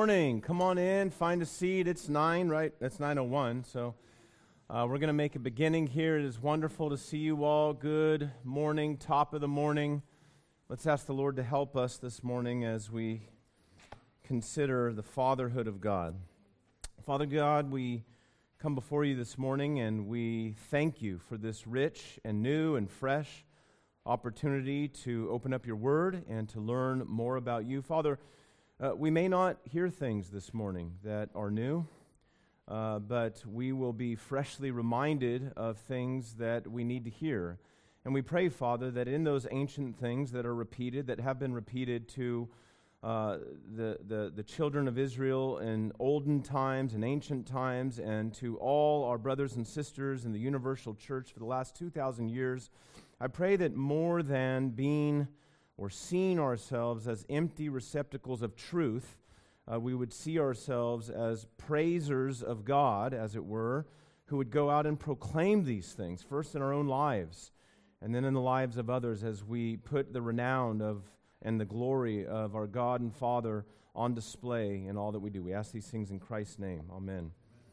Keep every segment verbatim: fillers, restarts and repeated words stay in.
morning. Come on in, find a seat. It's nine, right? It's nine oh one, so uh, we're going to make a beginning here. It is wonderful to see you all. Good morning, top of the morning. Let's ask the Lord to help us this morning as we consider the fatherhood of God. Father God, we come before you this morning and we thank you for this rich and new and fresh opportunity to open up your word and to learn more about you. Father, Uh, we may not hear things this morning that are new, uh, but we will be freshly reminded of things that we need to hear. And we pray, Father, that in those ancient things that are repeated, that have been repeated to uh, the, the, the children of Israel in olden times and ancient times, and to all our brothers and sisters in the universal church for the last two thousand years, I pray that more than being or seeing ourselves as empty receptacles of truth, uh, we would see ourselves as praisers of God, as it were, who would go out and proclaim these things, first in our own lives, and then in the lives of others, as we put the renown of and the glory of our God and Father on display in all that we do. We ask these things in Christ's name. Amen.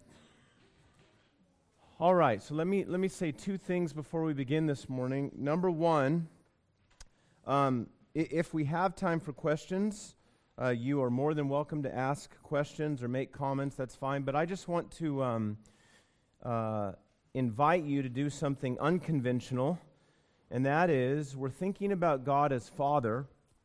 All right, so let me let me say two things before we begin this morning. Number one, Um, if we have time for questions, uh, you are more than welcome to ask questions or make comments. That's fine. But I just want to um, uh, invite you to do something unconventional, and that is we're thinking about God as Father.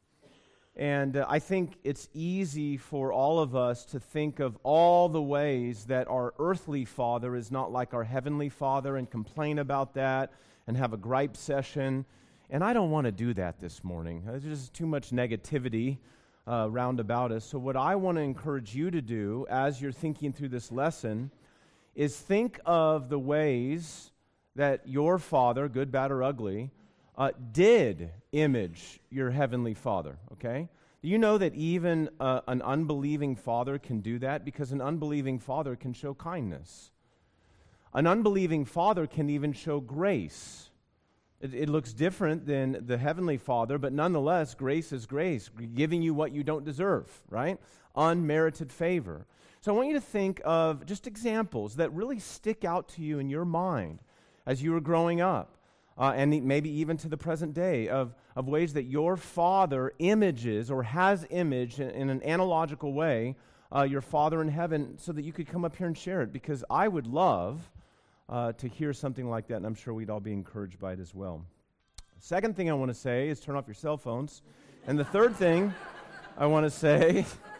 And uh, I think it's easy for all of us to think of all the ways that our earthly father is not like our heavenly Father and complain about that and have a gripe session. And I don't want to do that this morning. There's just too much negativity uh, round about us. So what I want to encourage you to do as you're thinking through this lesson is think of the ways that your Father, good, bad, or ugly, uh, did image your heavenly Father, okay? You know that even uh, an unbelieving father can do that because an unbelieving father can show kindness. An unbelieving father can even show grace. It, it looks different than the Heavenly Father, but nonetheless, grace is grace, giving you what you don't deserve, right? Unmerited favor. So I want you to think of just examples that really stick out to you in your mind as you were growing up, uh, and maybe even to the present day, of, of ways that your Father images or has imaged in, in an analogical way uh, your Father in heaven, so that you could come up here and share it, because I would love Uh, to hear something like that, and I'm sure we'd all be encouraged by it as well. Second thing I want to say is turn off your cell phones. And the third thing I want to say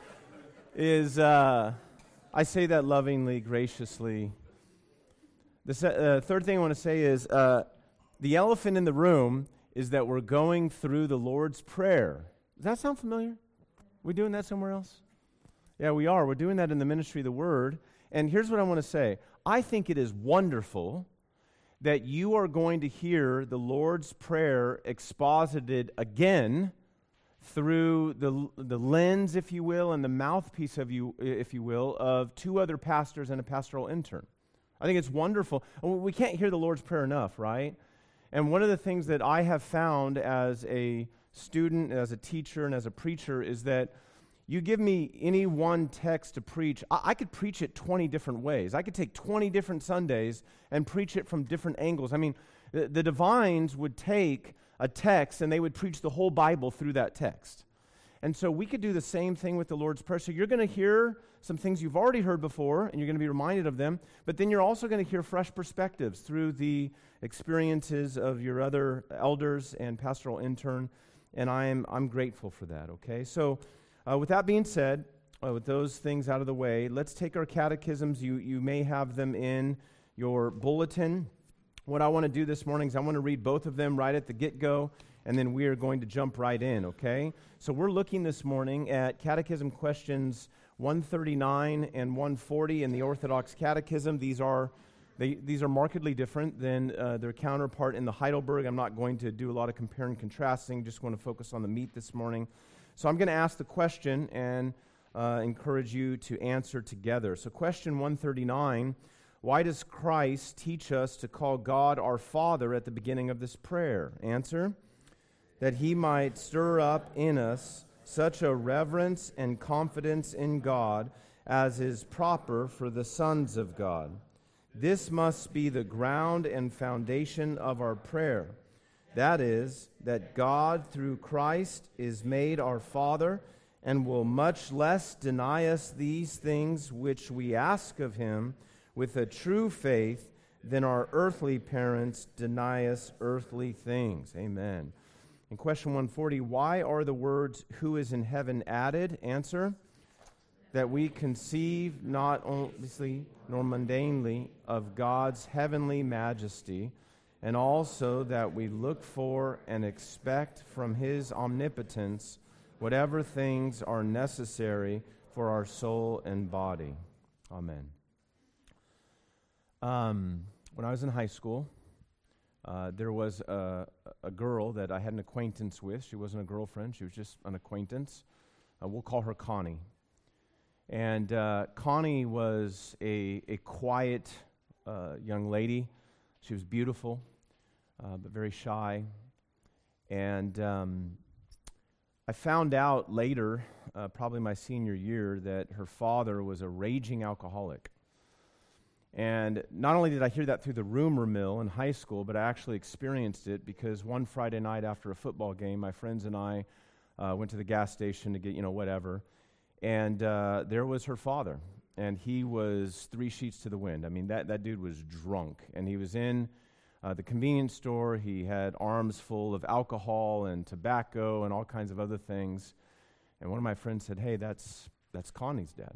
is, uh, I say that lovingly, graciously. The se- uh, third thing I want to say is, uh, the elephant in the room is that we're going through the Lord's Prayer. Does that sound familiar? We doing that somewhere else? Yeah, we are. We're doing that in the ministry of the Word. And here's what I want to say. I think it is wonderful that you are going to hear the Lord's Prayer exposited again through the the lens, if you will, and the mouthpiece of you, if you will, of two other pastors and a pastoral intern. I think it's wonderful. We can't hear the Lord's Prayer enough, right? And one of the things that I have found as a student, as a teacher, and as a preacher is that you give me any one text to preach, I, I could preach it twenty different ways. I could take twenty different Sundays and preach it from different angles. I mean, the, the divines would take a text and they would preach the whole Bible through that text. And so we could do the same thing with the Lord's Prayer. So you're going to hear some things you've already heard before, and you're going to be reminded of them, but then you're also going to hear fresh perspectives through the experiences of your other elders and pastoral intern, and I'm I'm grateful for that, okay? So Uh, with that being said, uh, with those things out of the way, let's take our catechisms. You you may have them in your bulletin. What I want to do this morning is I want to read both of them right at the get-go, and then we are going to jump right in, okay? So we're looking this morning at Catechism questions one thirty-nine and one forty in the Orthodox Catechism. These are they, these are markedly different than uh, their counterpart in the Heidelberg. I'm not going to do a lot of compare and contrasting, just want to focus on the meat this morning. So I'm going to ask the question and uh, encourage you to answer together. So question one thirty-nine, why does Christ teach us to call God our Father at the beginning of this prayer? Answer, that he might stir up in us such a reverence and confidence in God as is proper for the sons of God. This must be the ground and foundation of our prayer. That is, that God through Christ is made our Father and will much less deny us these things which we ask of him with a true faith than our earthly parents deny us earthly things. Amen. In question one forty, why are the words, who is in heaven, added? Answer, that we conceive not obviously nor mundanely of God's heavenly majesty, and also that we look for and expect from his omnipotence whatever things are necessary for our soul and body. Amen. Um, when I was in high school, uh, there was a, a girl that I had an acquaintance with. She wasn't a girlfriend. She was just an acquaintance. Uh, we'll call her Connie. And uh, Connie was a, a quiet uh, young lady. She was beautiful, uh, but very shy. And um, I found out later, uh, probably my senior year, that her father was a raging alcoholic. And not only did I hear that through the rumor mill in high school, but I actually experienced it because one Friday night after a football game, my friends and I uh, went to the gas station to get, you know, whatever. And uh, there was her father, and he was three sheets to the wind. I mean, that, that dude was drunk, and he was in uh, the convenience store. He had arms full of alcohol and tobacco and all kinds of other things. And one of my friends said, hey, that's that's Connie's dad.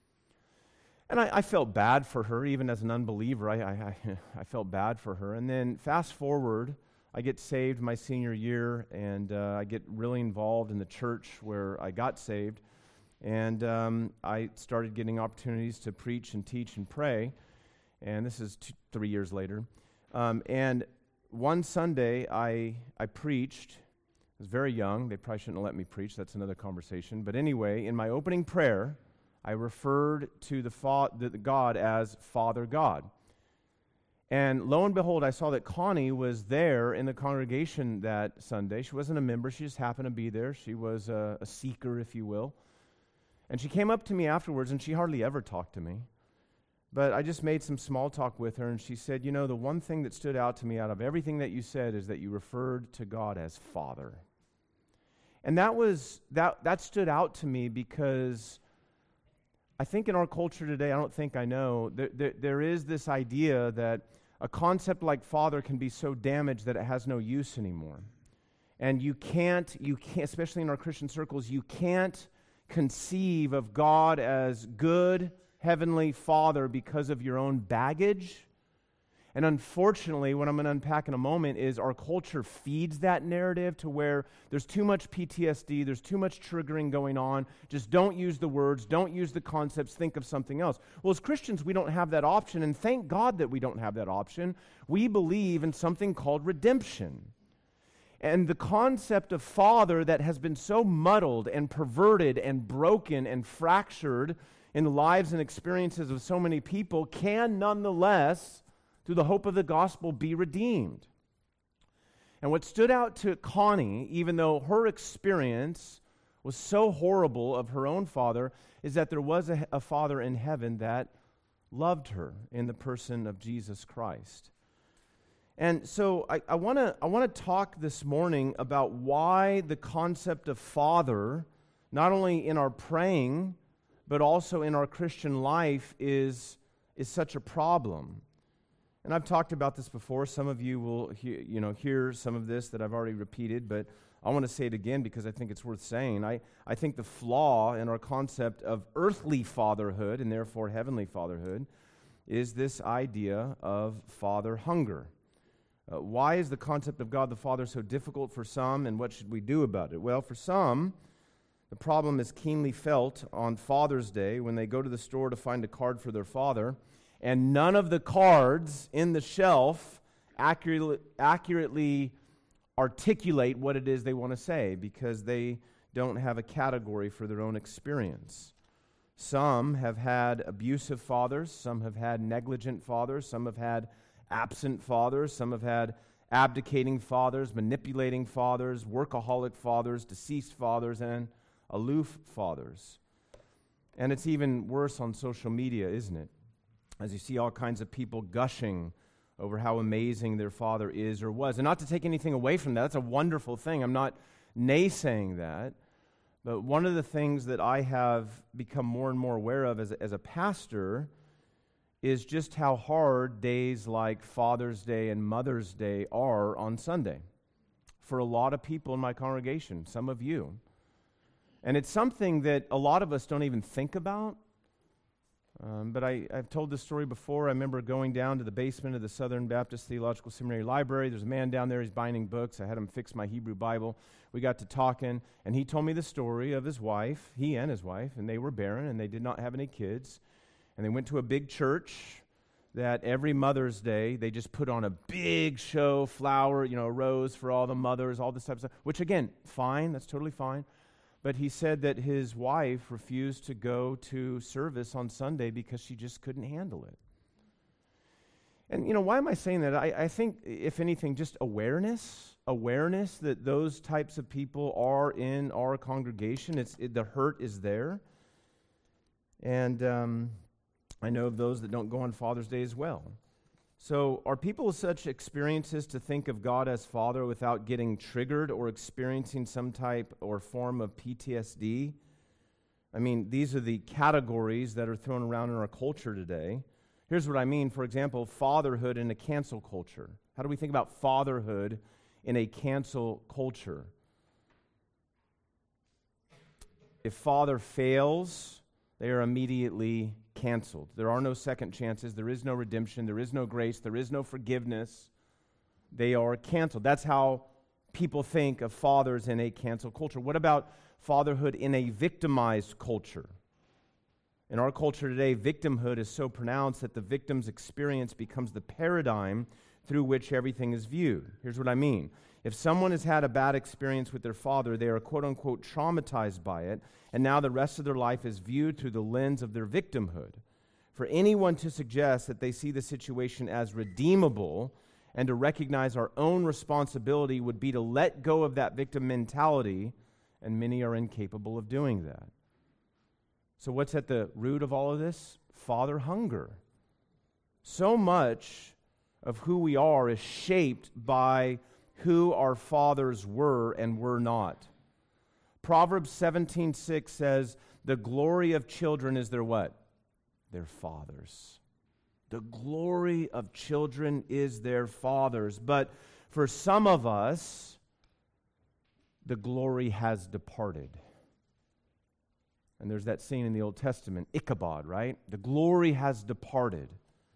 And I, I felt bad for her, even as an unbeliever. I, I, I felt bad for her. And then fast forward, I get saved my senior year, and uh, I get really involved in the church where I got saved. And um, I started getting opportunities to preach and teach and pray. And this is two, three years later. Um, and one Sunday, I I preached. I was very young. They probably shouldn't have let me preach. That's another conversation. But anyway, in my opening prayer, I referred to the, fa- the, the God as Father God. And lo and behold, I saw that Connie was there in the congregation that Sunday. She wasn't a member. She just happened to be there. She was a, a seeker, if you will. And she came up to me afterwards, and she hardly ever talked to me. But I just made some small talk with her, and she said, you know, the one thing that stood out to me out of everything that you said is that you referred to God as Father. And that was that that stood out to me because I think in our culture today, I don't think I know, there, there, there is this idea that a concept like Father can be so damaged that it has no use anymore. And you can't, you can't, especially in our Christian circles, you can't conceive of God as good Heavenly Father because of your own baggage. And unfortunately, what I'm going to unpack in a moment is our culture feeds that narrative to where there's too much P T S D, there's too much triggering going on. Just don't use the words, don't use the concepts, think of something else. Well, as Christians, we don't have that option, and thank God that we don't have that option. We believe in something called redemption. And the concept of Father that has been so muddled and perverted and broken and fractured in the lives and experiences of so many people can nonetheless, through the hope of the gospel, be redeemed. And what stood out to Connie, even though her experience was so horrible of her own father, is that there was a, a Father in heaven that loved her in the person of Jesus Christ. And so I, I want to I want to talk this morning about why the concept of Father, not only in our praying, but also in our Christian life, is, is such a problem. And I've talked about this before. Some of you will hear, you know, hear some of this that I've already repeated, but I want to say it again because I think it's worth saying. I, I think the flaw in our concept of earthly fatherhood, and therefore heavenly fatherhood, is this idea of father hunger. Uh, why is the concept of God the Father so difficult for some, and what should we do about it? Well, for some, the problem is keenly felt on Father's Day when they go to the store to find a card for their father, and none of the cards in the shelf accurately, accurately articulate what it is they want to say because they don't have a category for their own experience. Some have had abusive fathers, some have had negligent fathers, some have had absent fathers, some have had abdicating fathers, manipulating fathers, workaholic fathers, deceased fathers, and aloof fathers. And it's even worse on social media, isn't it? As you see all kinds of people gushing over how amazing their father is or was. And not to take anything away from that, that's a wonderful thing. I'm not naysaying that. But one of the things that I have become more and more aware of as a, as a pastor is just how hard days like Father's Day and Mother's Day are on Sunday for a lot of people in my congregation, some of you. And it's something that a lot of us don't even think about. Um, but I, I've told this story before. I remember going down to the basement of the Southern Baptist Theological Seminary Library. There's a man down there, he's binding books. I had him fix my Hebrew Bible. We got to talking, and he told me the story of his wife, he and his wife, and they were barren, and they did not have any kids. And they went to a big church that every Mother's Day, they just put on a big show, flower, you know, a rose for all the mothers, all this type of stuff, which, again, fine, that's totally fine. But he said that his wife refused to go to service on Sunday because she just couldn't handle it. And, you know, why am I saying that? I, I think, if anything, just awareness, awareness that those types of people are in our congregation. It's it, the hurt is there. And um, I know of those that don't go on Father's Day as well. So are people with such experiences to think of God as Father without getting triggered or experiencing some type or form of P T S D? I mean, these are the categories that are thrown around in our culture today. Here's what I mean. For example, fatherhood in a cancel culture. How do we think about fatherhood in a cancel culture? If father fails, they are immediately canceled. There are no second chances. There is no redemption. There is no grace. There is no forgiveness. They are canceled. That's how people think of fathers in a cancel culture. What about fatherhood in a victimized culture? In our culture today, victimhood is so pronounced that the victim's experience becomes the paradigm through which everything is viewed. Here's what I mean. If someone has had a bad experience with their father, they are quote-unquote traumatized by it, and now the rest of their life is viewed through the lens of their victimhood. For anyone to suggest that they see the situation as redeemable and to recognize our own responsibility would be to let go of that victim mentality, and many are incapable of doing that. So what's at the root of all of this? Father hunger. So much of who we are is shaped by who our fathers were and were not. Proverbs seventeen six says, the glory of children is their what? Their fathers. The glory of children is their fathers. But for some of us, the glory has departed. And there's that scene in the Old Testament, Ichabod, right? The glory has departed.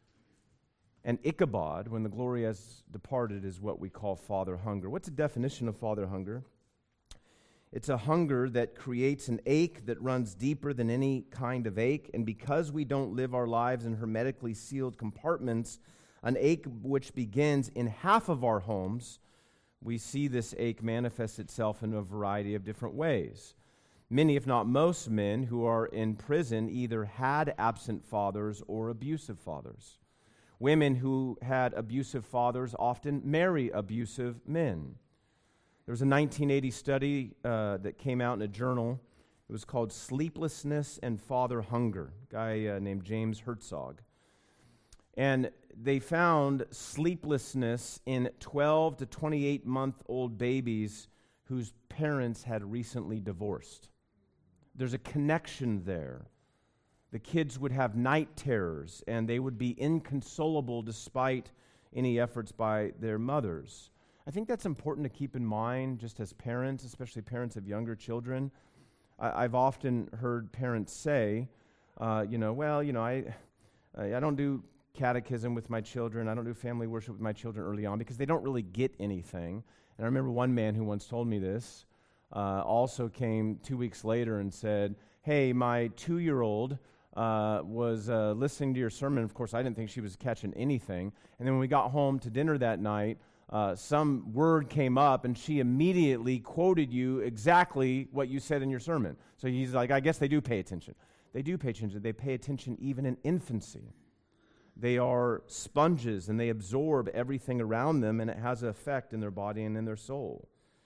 And Ichabod, when the glory has departed, is what we call father hunger. What's the definition of father hunger? It's a hunger that creates an ache that runs deeper than any kind of ache. And because we don't live our lives in hermetically sealed compartments, an ache which begins in half of our homes, we see this ache manifest itself in a variety of different ways. Many, if not most men who are in prison either had absent fathers or abusive fathers. Women who had abusive fathers often marry abusive men. There was a nineteen eighty study uh, that came out in a journal. It was called Sleeplessness and Father Hunger, a guy uh, named James Herzog. And they found sleeplessness in twelve to twenty-eight month old babies whose parents had recently divorced. There's a connection there. The kids would have night terrors, and they would be inconsolable despite any efforts by their mothers. I think that's important to keep in mind just as parents, especially parents of younger children. I, I've often heard parents say, uh, you know, well, you know, I, I don't do catechism with my children. I don't do family worship with my children early on because they don't really get anything. And I remember one man who once told me this uh, also came two weeks later and said, hey, my two-year-old Uh, was uh, listening to your sermon. Of course, I didn't think she was catching anything. And then when we got home to dinner that night, uh, some word came up, and she immediately quoted you exactly what you said in your sermon. So he's like, I guess they do pay attention. They do pay attention. They pay attention even in infancy. They are sponges, and they absorb everything around them, and it has an effect in their body and in their soul.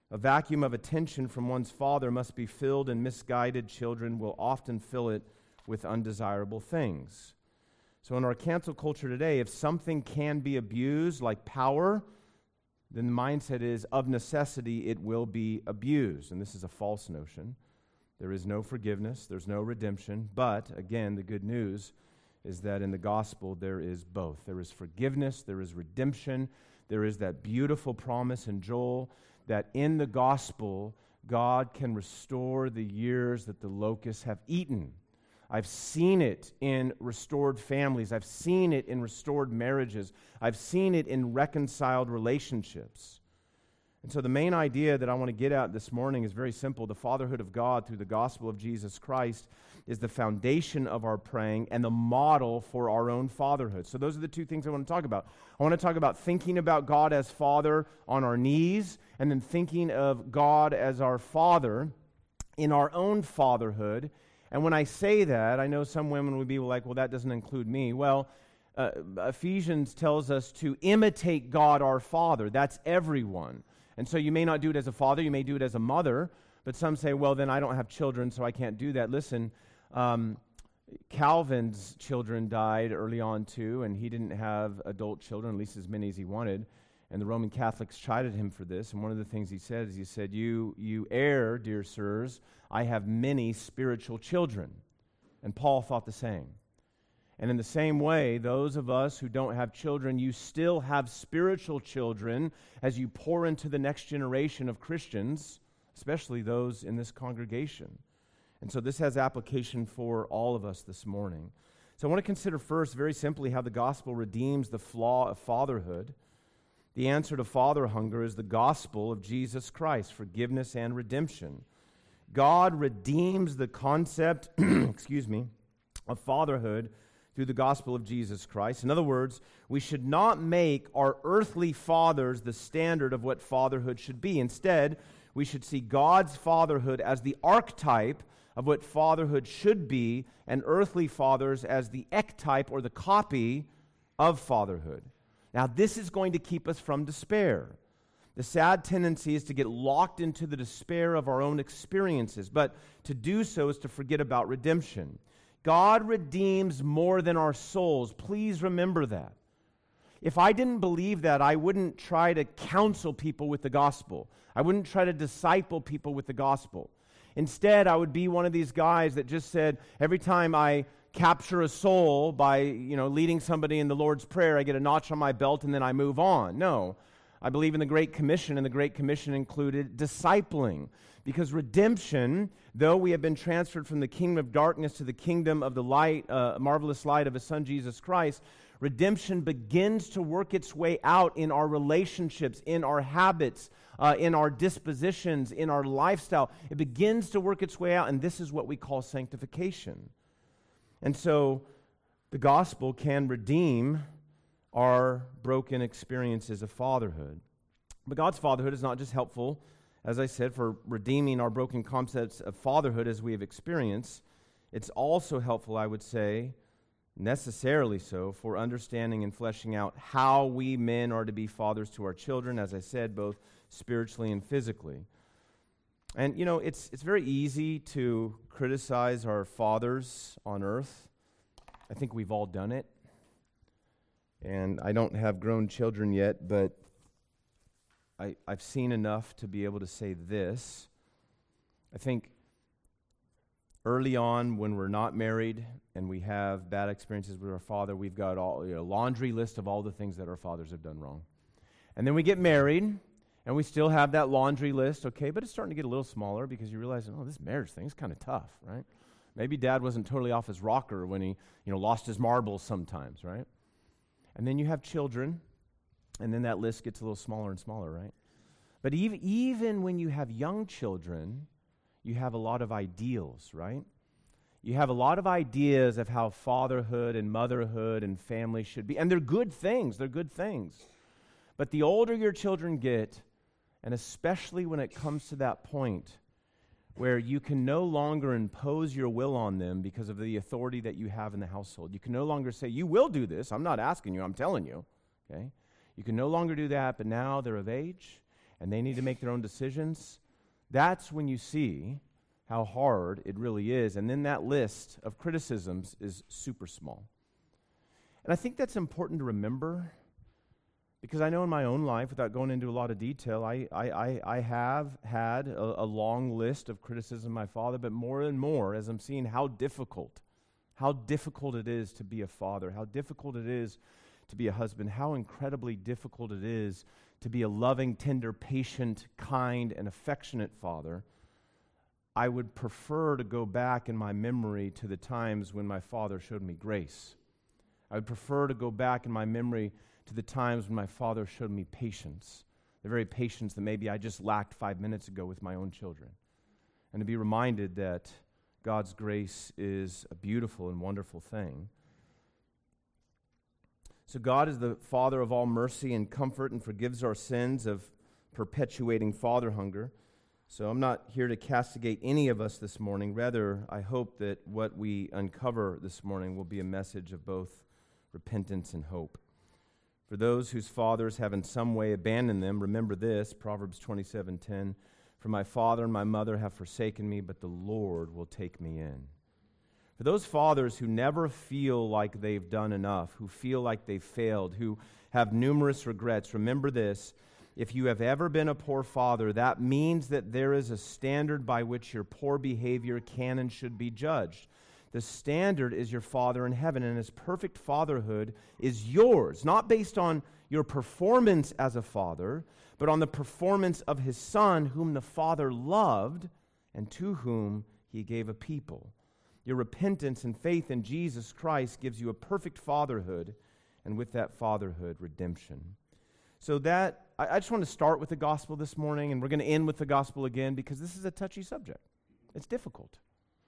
A vacuum of attention from one's father must be filled, and misguided children will often fill it with undesirable things. So in our cancel culture today, if something can be abused, like power, then the mindset is, of necessity, it will be abused. And this is a false notion. There is no forgiveness, there's no redemption. But, again, the good news is that in the gospel there is both. There is forgiveness, there is redemption, there is that beautiful promise in Joel that in the gospel, God can restore the years that the locusts have eaten. I've seen it in restored families. I've seen it in restored marriages. I've seen it in reconciled relationships. And so the main idea that I want to get at this morning is very simple. The fatherhood of God through the gospel of Jesus Christ is the foundation of our praying and the model for our own fatherhood. So those are the two things I want to talk about. I want to talk about thinking about God as Father on our knees, and then thinking of God as our Father in our own fatherhood. And when I say that, I know some women would be like, well, that doesn't include me. Well, uh, Ephesians tells us to imitate God our Father. That's everyone. And so you may not do it as a father, you may do it as a mother, but some say, well, then I don't have children, so I can't do that. Listen, um, Calvin's children died early on too, and he didn't have adult children, at least as many as he wanted. And the Roman Catholics chided him for this. And one of the things he said is, he said, you, you err, dear sirs, I have many spiritual children. And Paul thought the same. And in the same way, those of us who don't have children, you still have spiritual children as you pour into the next generation of Christians, especially those in this congregation. And so this has application for all of us this morning. So I want to consider first, very simply, how the gospel redeems the flaw of fatherhood. The answer to father hunger is the gospel of Jesus Christ, forgiveness and redemption. God redeems the concept, excuse me, of fatherhood through the gospel of Jesus Christ. In other words, we should not make our earthly fathers the standard of what fatherhood should be. Instead, we should see God's fatherhood as the archetype of what fatherhood should be, and earthly fathers as the ectype or the copy of fatherhood. Now, this is going to keep us from despair. The sad tendency is to get locked into the despair of our own experiences, but to do so is to forget about redemption. God redeems more than our souls. Please remember that. If I didn't believe that, I wouldn't try to counsel people with the gospel. I wouldn't try to disciple people with the gospel. Instead, I would be one of these guys that just said, every time I capture a soul by, you know, leading somebody in the Lord's Prayer, I get a notch on my belt and then I move on. No, I believe in the Great Commission, and the Great Commission included discipling. Because redemption, though we have been transferred from the kingdom of darkness to the kingdom of the light, uh, marvelous light of His Son, Jesus Christ, redemption begins to work its way out in our relationships, in our habits, uh, in our dispositions, in our lifestyle. It begins to work its way out, and this is what we call sanctification. And so the gospel can redeem our broken experiences of fatherhood. But God's fatherhood is not just helpful, as I said, for redeeming our broken concepts of fatherhood as we have experienced. It's also helpful, I would say, necessarily so, for understanding and fleshing out how we men are to be fathers to our children, as I said, both spiritually and physically. And, you know, it's it's very easy to criticize our fathers on earth. I think we've all done it. And I don't have grown children yet, but I, I've seen enough to be able to say this. I think early on, when we're not married and we have bad experiences with our father, we've got all, you know, a laundry list of all the things that our fathers have done wrong. And then we get married, and we still have that laundry list, okay, but it's starting to get a little smaller because you realize, oh, this marriage thing is kind of tough, right? Maybe dad wasn't totally off his rocker when he, you know, lost his marbles sometimes, right? And then you have children, and then that list gets a little smaller and smaller, right? But even, even when you have young children, you have a lot of ideals, right? You have a lot of ideas of how fatherhood and motherhood and family should be. And they're good things. They're good things. But the older your children get, and especially when it comes to that point where you can no longer impose your will on them because of the authority that you have in the household. You can no longer say, you will do this. I'm not asking you. I'm telling you. Okay? You can no longer do that, but now they're of age. and they need to make their own decisions, that's when you see how hard it really is. And then that list of criticisms is super small. And I think that's important to remember, because I know in my own life, without going into a lot of detail, I, I, I, I have had a, a long list of criticism of my father, but more and more, as I'm seeing how difficult, how difficult it is to be a father, how difficult it is to be a husband, how incredibly difficult it is to be a loving, tender, patient, kind, and affectionate father, I would prefer to go back in my memory to the times when my father showed me grace. I would prefer to go back in my memory to the times when my father showed me patience, the very patience that maybe I just lacked five minutes ago with my own children. And to be reminded that God's grace is a beautiful and wonderful thing. So God is the Father of all mercy and comfort and forgives our sins of perpetuating father hunger. So I'm not here to castigate any of us this morning. Rather, I hope that what we uncover this morning will be a message of both repentance and hope. For those whose fathers have in some way abandoned them, remember this, Proverbs twenty-seven ten, for my father and my mother have forsaken me, but the Lord will take me in. For those fathers who never feel like they've done enough, who feel like they've failed, who have numerous regrets, remember this, if you have ever been a poor father, that means that there is a standard by which your poor behavior can and should be judged. The standard is your Father in heaven, and His perfect fatherhood is yours, not based on your performance as a father, but on the performance of His Son, whom the Father loved and to whom He gave a people. Your repentance and faith in Jesus Christ gives you a perfect fatherhood, and with that fatherhood, redemption. So that, I, I just want to start with the gospel this morning, and we're going to end with the gospel again, because this is a touchy subject. It's difficult.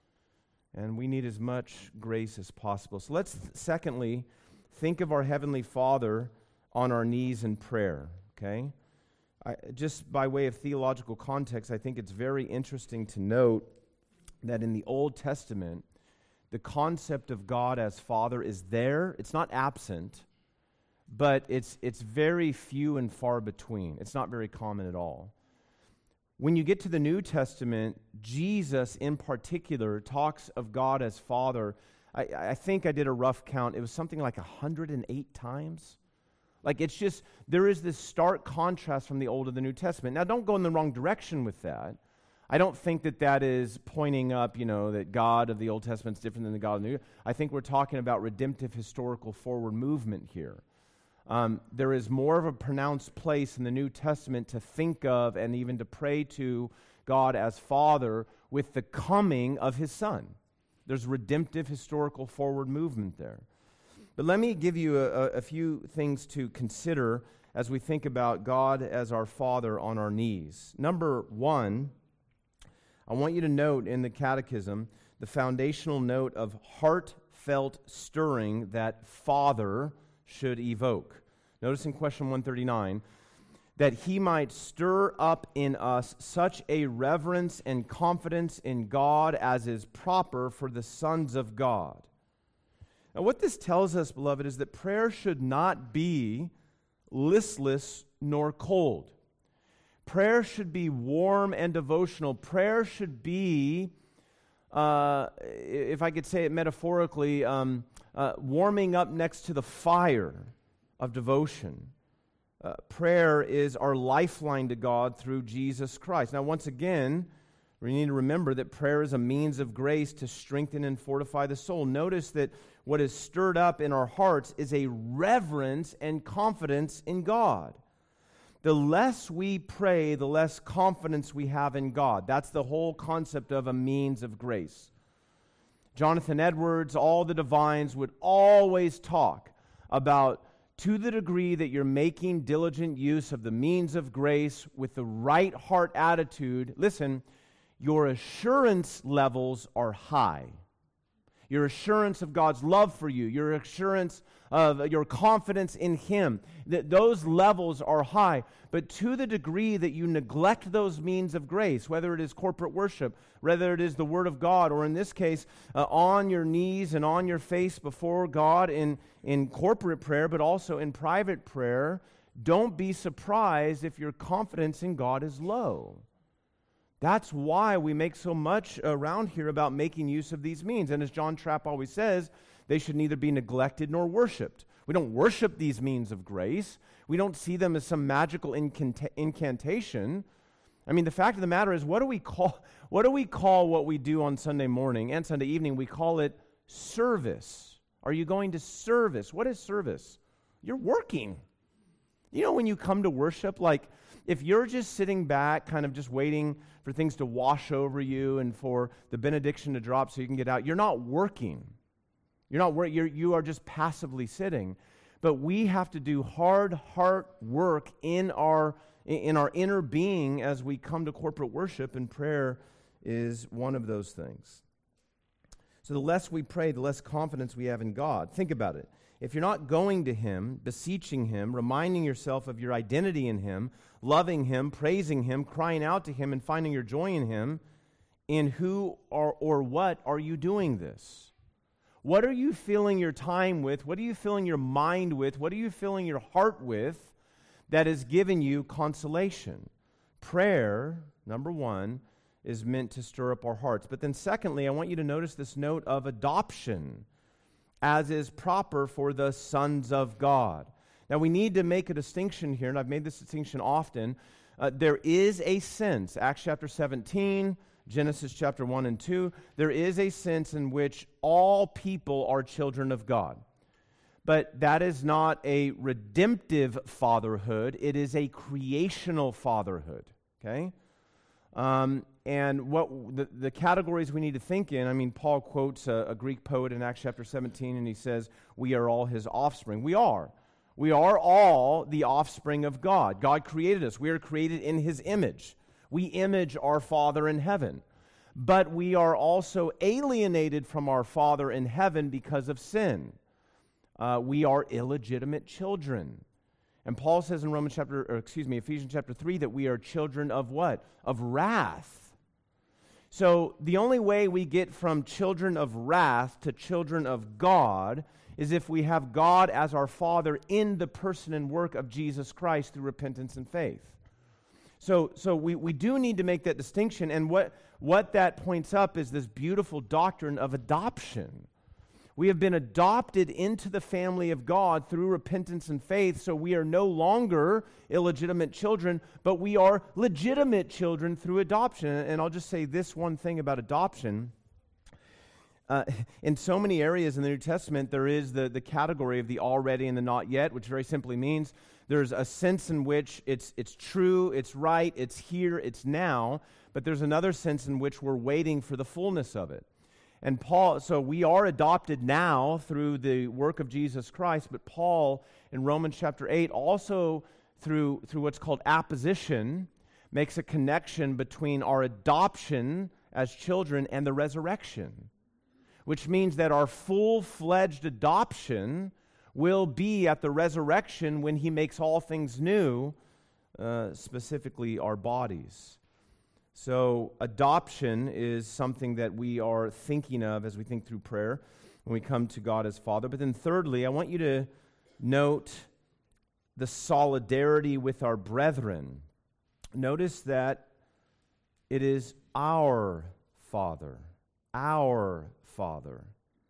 And we need as much grace as possible. So let's, th- secondly, think of our Heavenly Father on our knees in prayer, okay? I, just by way of theological context, I think it's very interesting to note that in the Old Testament, the concept of God as Father is there. It's not absent, but it's it's very few and far between. It's not very common at all. When you get to the New Testament, Jesus in particular talks of God as Father. I, I think I did a rough count. It was something like one hundred eight times. Like it's just, there is this stark contrast from the Old to the New Testament. Now don't go in the wrong direction with that. I don't think that that is pointing up, you know, that God of the Old Testament is different than the God of the New. I think we're talking about redemptive historical forward movement here. Um, there is more of a pronounced place in the New Testament to think of and even to pray to God as Father with the coming of His Son. There's redemptive historical forward movement there. But let me give you a, a few things to consider as we think about God as our Father on our knees. Number one, I want you to note in the Catechism the foundational note of heartfelt stirring that Father should evoke. Notice in question one thirty-nine, that He might stir up in us such a reverence and confidence in God as is proper for the sons of God. Now what this tells us, beloved, is that prayer should not be listless nor cold. Prayer should be warm and devotional. Prayer should be, uh, if I could say it metaphorically, um, uh, warming up next to the fire of devotion. Uh, prayer is our lifeline to God through Jesus Christ. Now, once again, we need to remember that prayer is a means of grace to strengthen and fortify the soul. Notice that what is stirred up in our hearts is a reverence and confidence in God. The less we pray, the less confidence we have in God. That's the whole concept of a means of grace. Jonathan Edwards, all the divines would always talk about, to the degree that you're making diligent use of the means of grace with the right heart attitude, listen, your assurance levels are high. Your assurance of God's love for you, your assurance of your confidence in Him, that those levels are high. But to the degree that you neglect those means of grace, whether it is corporate worship, whether it is the Word of God, or in this case, uh, on your knees and on your face before God in, in corporate prayer, but also in private prayer, don't be surprised if your confidence in God is low. That's why we make so much around here about making use of these means. And as John Trapp always says, they should neither be neglected nor worshiped. We don't worship these means of grace. We don't see them as some magical incanta- incantation. I mean, the fact of the matter is, what do we call what do we call what we do on Sunday morning and Sunday evening? We call it service. Are you going to service? What is service? You're working. You know, when you come to worship, like if you're just sitting back, kind of just waiting for things to wash over you and for the benediction to drop so you can get out, you're not working. You're not working. You're, you are just passively sitting. But we have to do hard heart work in our in our inner being as we come to corporate worship, and prayer is one of those things. So the less we pray, the less confidence we have in God. Think about it. If you're not going to Him, beseeching Him, reminding yourself of your identity in Him, loving Him, praising Him, crying out to Him, and finding your joy in Him, in who or, or what are you doing this? What are you filling your time with? What are you filling your mind with? What are you filling your heart with that has given you consolation? Prayer, number one, is meant to stir up our hearts. But then secondly, I want you to notice this note of adoption, as is proper for the sons of God. Now, we need to make a distinction here, and I've made this distinction often. Uh, there is a sense, Acts chapter seventeen, Genesis chapter one and two, there is a sense in which all people are children of God. But that is not a redemptive fatherhood. It is a creational fatherhood, okay? Um, and what the, the categories we need to think in, I mean, Paul quotes a, a Greek poet in Acts chapter seventeen, and he says, we are all his offspring. We are. We are all the offspring of God. God created us. We are created in his image. We image our Father in heaven. But we are also alienated from our Father in heaven because of sin. Uh, we are illegitimate children. And Paul says in Romans chapter, or excuse me, Ephesians chapter three, that we are children of what? Of wrath. So the only way we get from children of wrath to children of God is if we have God as our Father in the person and work of Jesus Christ through repentance and faith. So, so we, we do need to make that distinction, and what, what that points up is this beautiful doctrine of adoption. We have been adopted into the family of God through repentance and faith, so we are no longer illegitimate children, but we are legitimate children through adoption. And I'll just say this one thing about adoption. Uh, in so many areas in the New Testament, there is the, the category of the already and the not yet, which very simply means there's a sense in which it's it's true, it's right, it's here, it's now, but there's another sense in which we're waiting for the fullness of it. And Paul, so we are adopted now through the work of Jesus Christ, but Paul in Romans chapter eight also through, through what's called apposition makes a connection between our adoption as children and the resurrection, which means that our full-fledged adoption will be at the resurrection when he makes all things new, uh, specifically our bodies. So adoption is something that we are thinking of as we think through prayer when we come to God as Father. But then thirdly, I want you to note the solidarity with our brethren. Notice that it is our Father, our Father.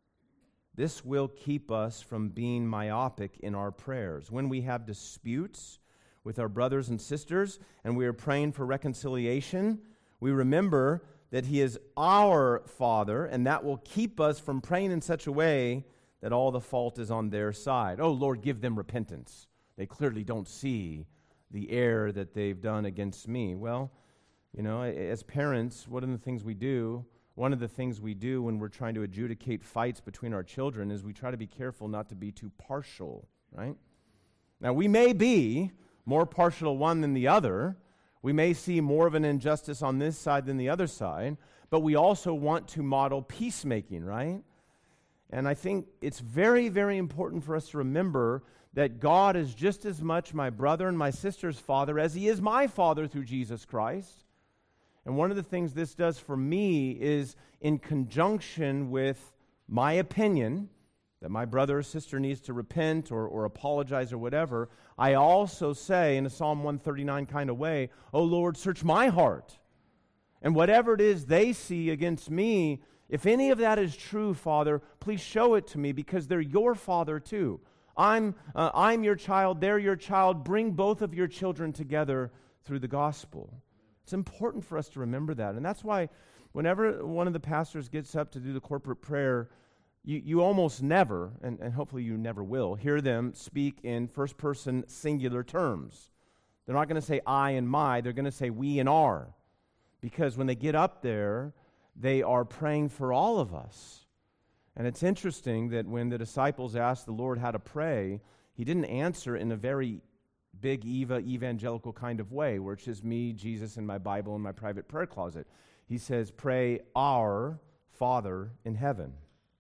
This will keep us from being myopic in our prayers. When we have disputes with our brothers and sisters and we are praying for reconciliation, we remember that He is our Father, and that will keep us from praying in such a way that all the fault is on their side. Oh, Lord, give them repentance. They clearly don't see the error that they've done against me. Well, you know, as parents, one of the things we do One of the things we do when we're trying to adjudicate fights between our children is we try to be careful not to be too partial, right? Now, we may be more partial to one than the other. We may see more of an injustice on this side than the other side, but we also want to model peacemaking, right? And I think it's very, very important for us to remember that God is just as much my brother and my sister's father as He is my Father through Jesus Christ. And one of the things this does for me is, in conjunction with my opinion, that my brother or sister needs to repent or, or apologize or whatever, I also say in a Psalm one thirty-nine kind of way, "Oh Lord, search my heart. And whatever it is they see against me, if any of that is true, Father, please show it to me, because they're your Father too. I'm, uh, I'm your child, they're your child. Bring both of your children together through the gospel." It's important for us to remember that. And that's why whenever one of the pastors gets up to do the corporate prayer, you, you almost never, and, and hopefully you never will, hear them speak in first-person singular terms. They're not going to say I and my, they're going to say we and our. Because when they get up there, they are praying for all of us. And it's interesting that when the disciples asked the Lord how to pray, he didn't answer in a very big Eva evangelical kind of way, where it's just me, Jesus, and my Bible in my private prayer closet. He says, "Pray our Father in heaven."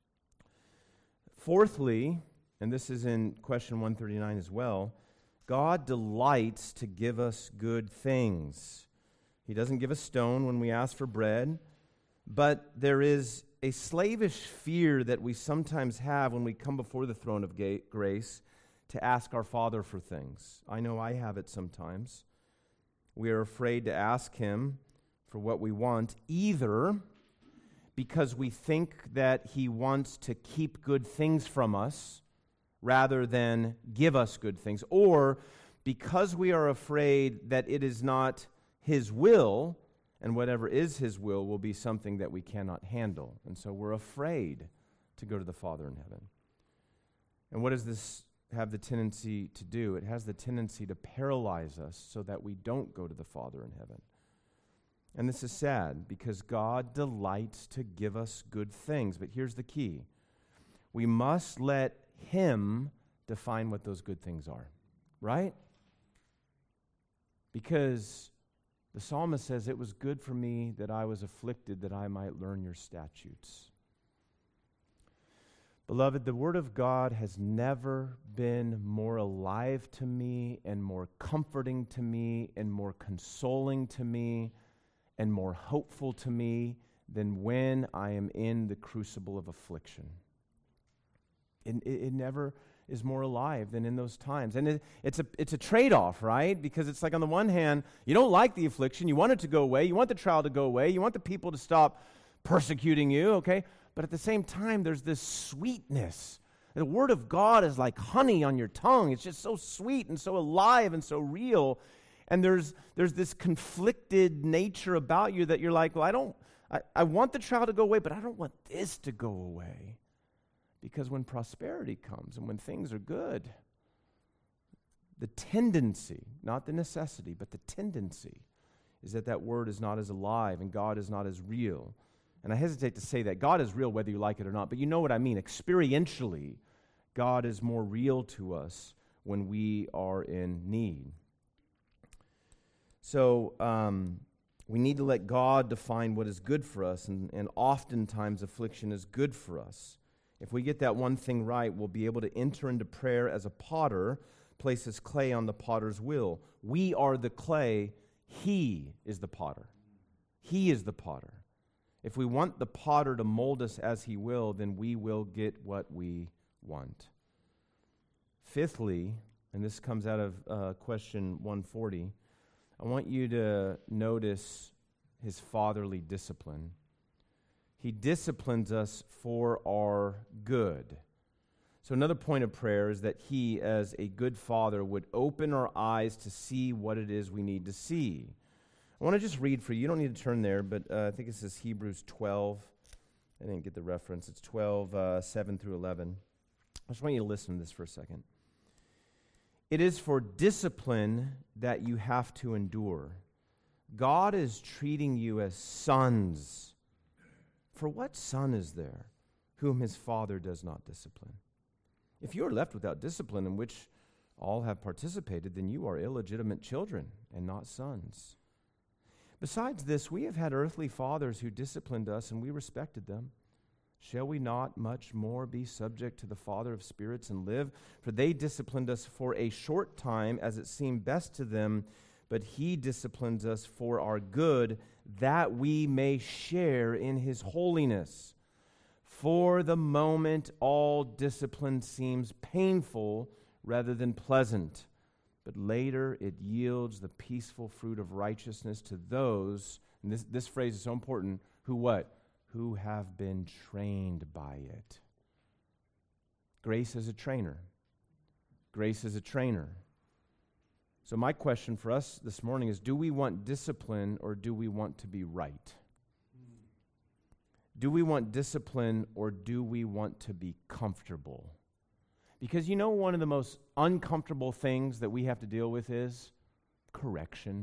Fourthly, and this is in question one thirty-nine as well, God delights to give us good things. He doesn't give us stone when we ask for bread, but there is a slavish fear that we sometimes have when we come before the throne of ga- grace to ask our Father for things. I know I have it sometimes. We are afraid to ask Him for what we want, either because we think that He wants to keep good things from us rather than give us good things, or because we are afraid that it is not His will, and whatever is His will will be something that we cannot handle. And so we're afraid to go to the Father in heaven. And what does this have the tendency to do? It has the tendency to paralyze us so that we don't go to the Father in heaven. And this is sad, because God delights to give us good things. But here's the key. We must let Him define what those good things are. Right? Because the psalmist says, "It was good for me that I was afflicted, that I might learn your statutes." Beloved, the Word of God has never been more alive to me and more comforting to me and more consoling to me and more hopeful to me than when I am in the crucible of affliction. It, it, it never is more alive than in those times. And it, it's a it's a trade-off, right? Because it's like, on the one hand, you don't like the affliction, you want it to go away, you want the trial to go away, you want the people to stop persecuting you, okay? But at the same time, there's this sweetness. The Word of God is like honey on your tongue. It's just so sweet and so alive and so real. And there's there's this conflicted nature about you that you're like, well, I don't, I, I want the trial to go away, but I don't want this to go away. Because when prosperity comes and when things are good, the tendency, not the necessity, but the tendency is that that Word is not as alive and God is not as real. And I hesitate to say that. God is real whether you like it or not, but you know what I mean. Experientially, God is more real to us when we are in need. So um, we need to let God define what is good for us, and, and oftentimes affliction is good for us. If we get that one thing right, we'll be able to enter into prayer as a potter places clay on the potter's wheel. We are the clay. He is the potter. He is the potter. If we want the potter to mold us as He will, then we will get what we want. Fifthly, and this comes out of uh, question one forty, I want you to notice His fatherly discipline. He disciplines us for our good. So another point of prayer is that He, as a good Father, would open our eyes to see what it is we need to see. I want to just read for you. You don't need to turn there, but uh, I think it says Hebrews twelve. I didn't get the reference. It's twelve, uh, seven through eleven. I just want you to listen to this for a second. "It is for discipline that you have to endure. God is treating you as sons. For what son is there whom his father does not discipline? If you are left without discipline, in which all have participated, then you are illegitimate children and not sons. Besides this, we have had earthly fathers who disciplined us, and we respected them. Shall we not much more be subject to the Father of spirits and live? For they disciplined us for a short time, as it seemed best to them, but He disciplines us for our good, that we may share in His holiness. For the moment, all discipline seems painful rather than pleasant, but later it yields the peaceful fruit of righteousness to those, and this, this phrase is so important, who what? Who have been trained by it. Grace is a trainer. Grace is a trainer. So my question for us this morning is, do we want discipline or do we want to be right? Do we want discipline or do we want to be comfortable? Because you know one of the most uncomfortable things that we have to deal with is correction,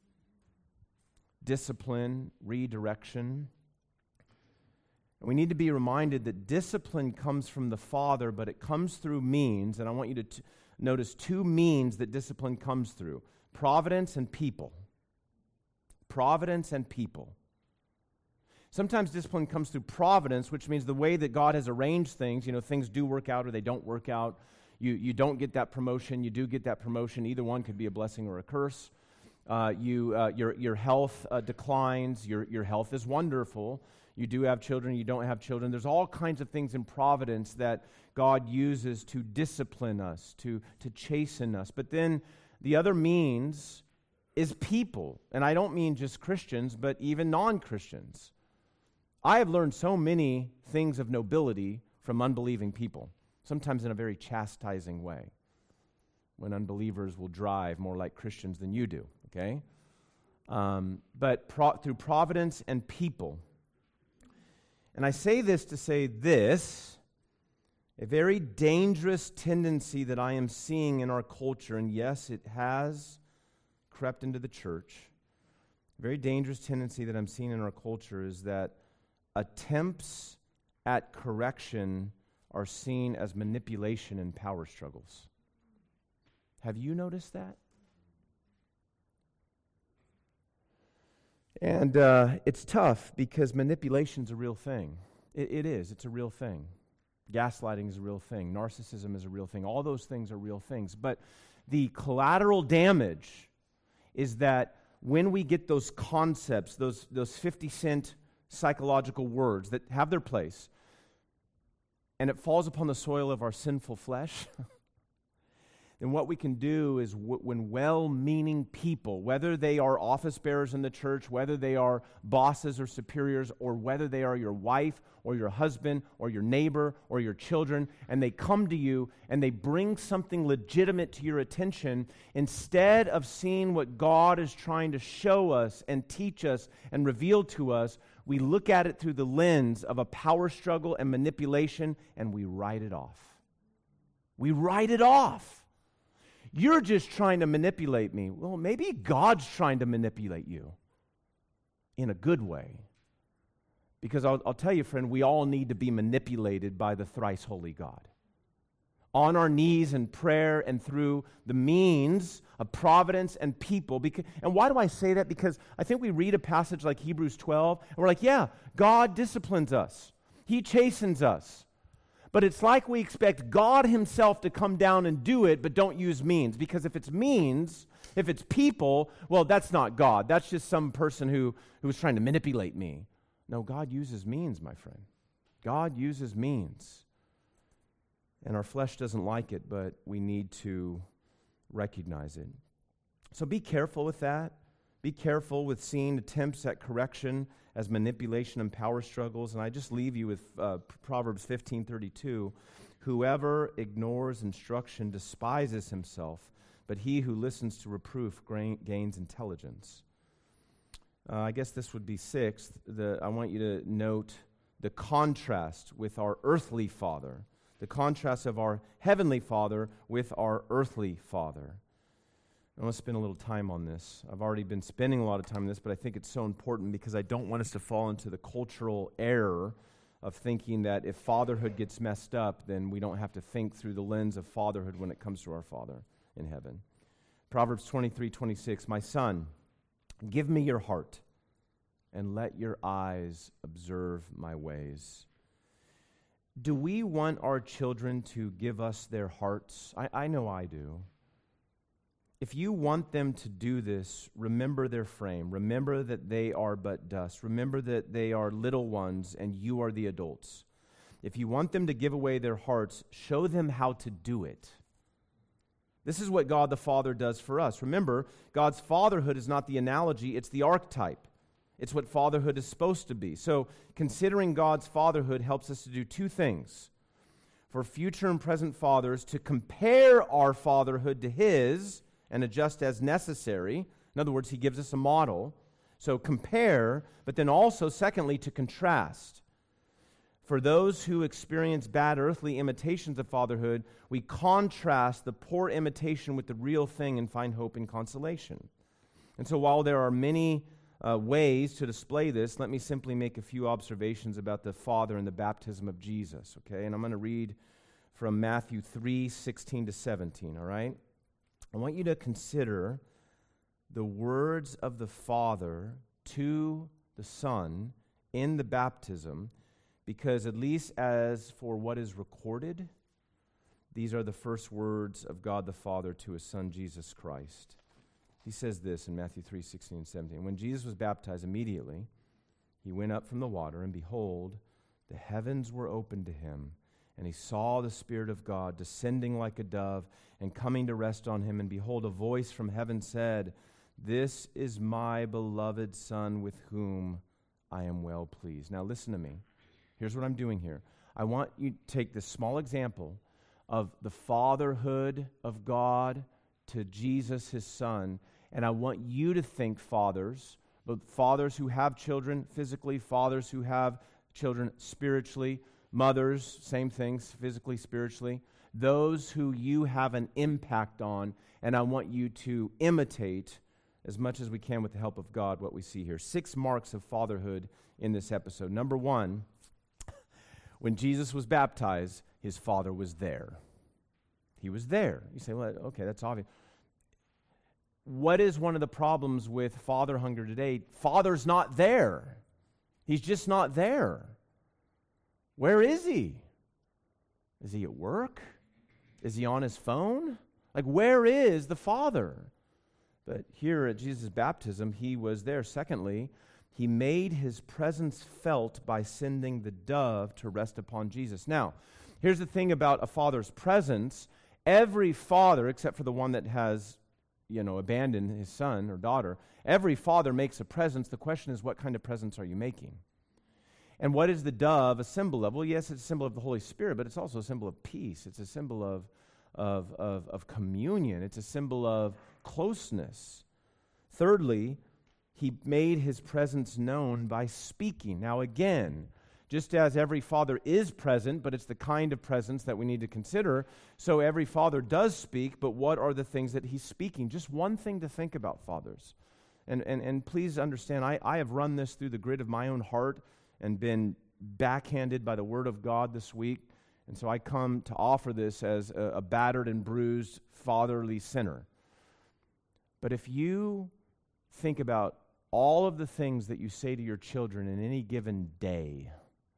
discipline, redirection. And we need to be reminded that discipline comes from the Father, but it comes through means, and I want you to t- notice two means that discipline comes through: providence and people. Providence and people. Sometimes discipline comes through providence, which means the way that God has arranged things. You know, things do work out or they don't work out. You you don't get that promotion, you do get that promotion. Either one could be a blessing or a curse. Uh, you uh, your your health uh, declines. Your your health is wonderful. You do have children, you don't have children. There's all kinds of things in providence that God uses to discipline us, to, to chasten us. But then the other means is people. And I don't mean just Christians, but even non-Christians. I have learned so many things of nobility from unbelieving people, sometimes in a very chastising way, when unbelievers will drive more like Christians than you do, okay? Um, but pro- through providence and people. And I say this to say this, a very dangerous tendency that I am seeing in our culture, and yes, it has crept into the church. A very dangerous tendency that I'm seeing in our culture is that attempts at correction are seen as manipulation and power struggles. Have you noticed that? And uh, it's tough because manipulation's a real thing. It, it is. It's a real thing. Gaslighting is a real thing. Narcissism is a real thing. All those things are real things. But the collateral damage is that when we get those concepts, those, those fifty cent psychological words that have their place, and it falls upon the soil of our sinful flesh, then what we can do is w- when well-meaning people, whether they are office bearers in the church, whether they are bosses or superiors, or whether they are your wife or your husband or your neighbor or your children, and they come to you and they bring something legitimate to your attention, instead of seeing what God is trying to show us and teach us and reveal to us, we look at it through the lens of a power struggle and manipulation, and we write it off. We write it off. You're just trying to manipulate me. Well, maybe God's trying to manipulate you in a good way. Because I'll, I'll tell you, friend, we all need to be manipulated by the thrice holy God. On our knees in prayer and through the means of providence and people. Because, and why do I say that? Because I think we read a passage like Hebrews twelve, and we're like, yeah, God disciplines us. He chastens us. But it's like we expect God himself to come down and do it, but don't use means. Because if it's means, if it's people, well, that's not God. That's just some person who, who was trying to manipulate me. No, God uses means, my friend. God uses means. And our flesh doesn't like it, but we need to recognize it. So be careful with that. Be careful with seeing attempts at correction as manipulation and power struggles. And I just leave you with uh, Proverbs fifteen thirty-two. Whoever ignores instruction despises himself, but he who listens to reproof gains intelligence. Uh, I guess this would be sixth. The, I want you to note the contrast with our earthly father, the contrast of our heavenly Father with our earthly father. I want to spend a little time on this. I've already been spending a lot of time on this, but I think it's so important because I don't want us to fall into the cultural error of thinking that if fatherhood gets messed up, then we don't have to think through the lens of fatherhood when it comes to our Father in heaven. Proverbs twenty-three twenty-six, my son, give me your heart and let your eyes observe my ways. Do we want our children to give us their hearts? I, I know I do. If you want them to do this, remember their frame. Remember that they are but dust. Remember that they are little ones and you are the adults. If you want them to give away their hearts, show them how to do it. This is what God the Father does for us. Remember, God's fatherhood is not the analogy, it's the archetype. It's what fatherhood is supposed to be. So, considering God's fatherhood helps us to do two things. For future and present fathers, to compare our fatherhood to His and adjust as necessary. In other words, He gives us a model. So compare, but then also, secondly, to contrast. For those who experience bad earthly imitations of fatherhood, we contrast the poor imitation with the real thing and find hope and consolation. And so while there are many uh, ways to display this, let me simply make a few observations about the Father and the baptism of Jesus, okay? And I'm going to read from Matthew three, sixteen to seventeen, all right? I want you to consider the words of the Father to the Son in the baptism, because at least as for what is recorded, these are the first words of God the Father to His Son, Jesus Christ. He says this in Matthew three, sixteen and seventeen. When Jesus was baptized, immediately He went up from the water, and behold, the heavens were opened to Him, and He saw the Spirit of God descending like a dove and coming to rest on Him. And behold, a voice from heaven said, "This is my beloved Son, with whom I am well pleased." Now listen to me. Here's what I'm doing here. I want you to take this small example of the fatherhood of God to Jesus, His Son, and I want you to think, fathers, but fathers who have children physically, fathers who have children spiritually, mothers, same things, physically, spiritually, those who you have an impact on, and I want you to imitate as much as we can with the help of God what we see here. Six marks of fatherhood in this episode. Number one, when Jesus was baptized, His Father was there. He was there. You say, well, okay, that's obvious. What is one of the problems with father hunger today? Father's not there. He's just not there. Where is He? Is He at work? Is He on His phone? Like, where is the Father? But here at Jesus' baptism, He was there. Secondly, He made His presence felt by sending the dove to rest upon Jesus. Now, here's the thing about a father's presence. Every father, except for the one that has, you know, abandoned his son or daughter, every father makes a presence. The question is, what kind of presence are you making? And what is the dove a symbol of? Well, yes, it's a symbol of the Holy Spirit, but it's also a symbol of peace. It's a symbol of, of, of, of communion. It's a symbol of closeness. Thirdly, He made His presence known by speaking. Now again, just as every father is present, but it's the kind of presence that we need to consider, so every father does speak, but what are the things that he's speaking? Just one thing to think about, fathers. And and, and please understand, I, I have run this through the grid of my own heart and been backhanded by the Word of God this week, and so I come to offer this as a, a battered and bruised fatherly sinner. But if you think about all of the things that you say to your children in any given day,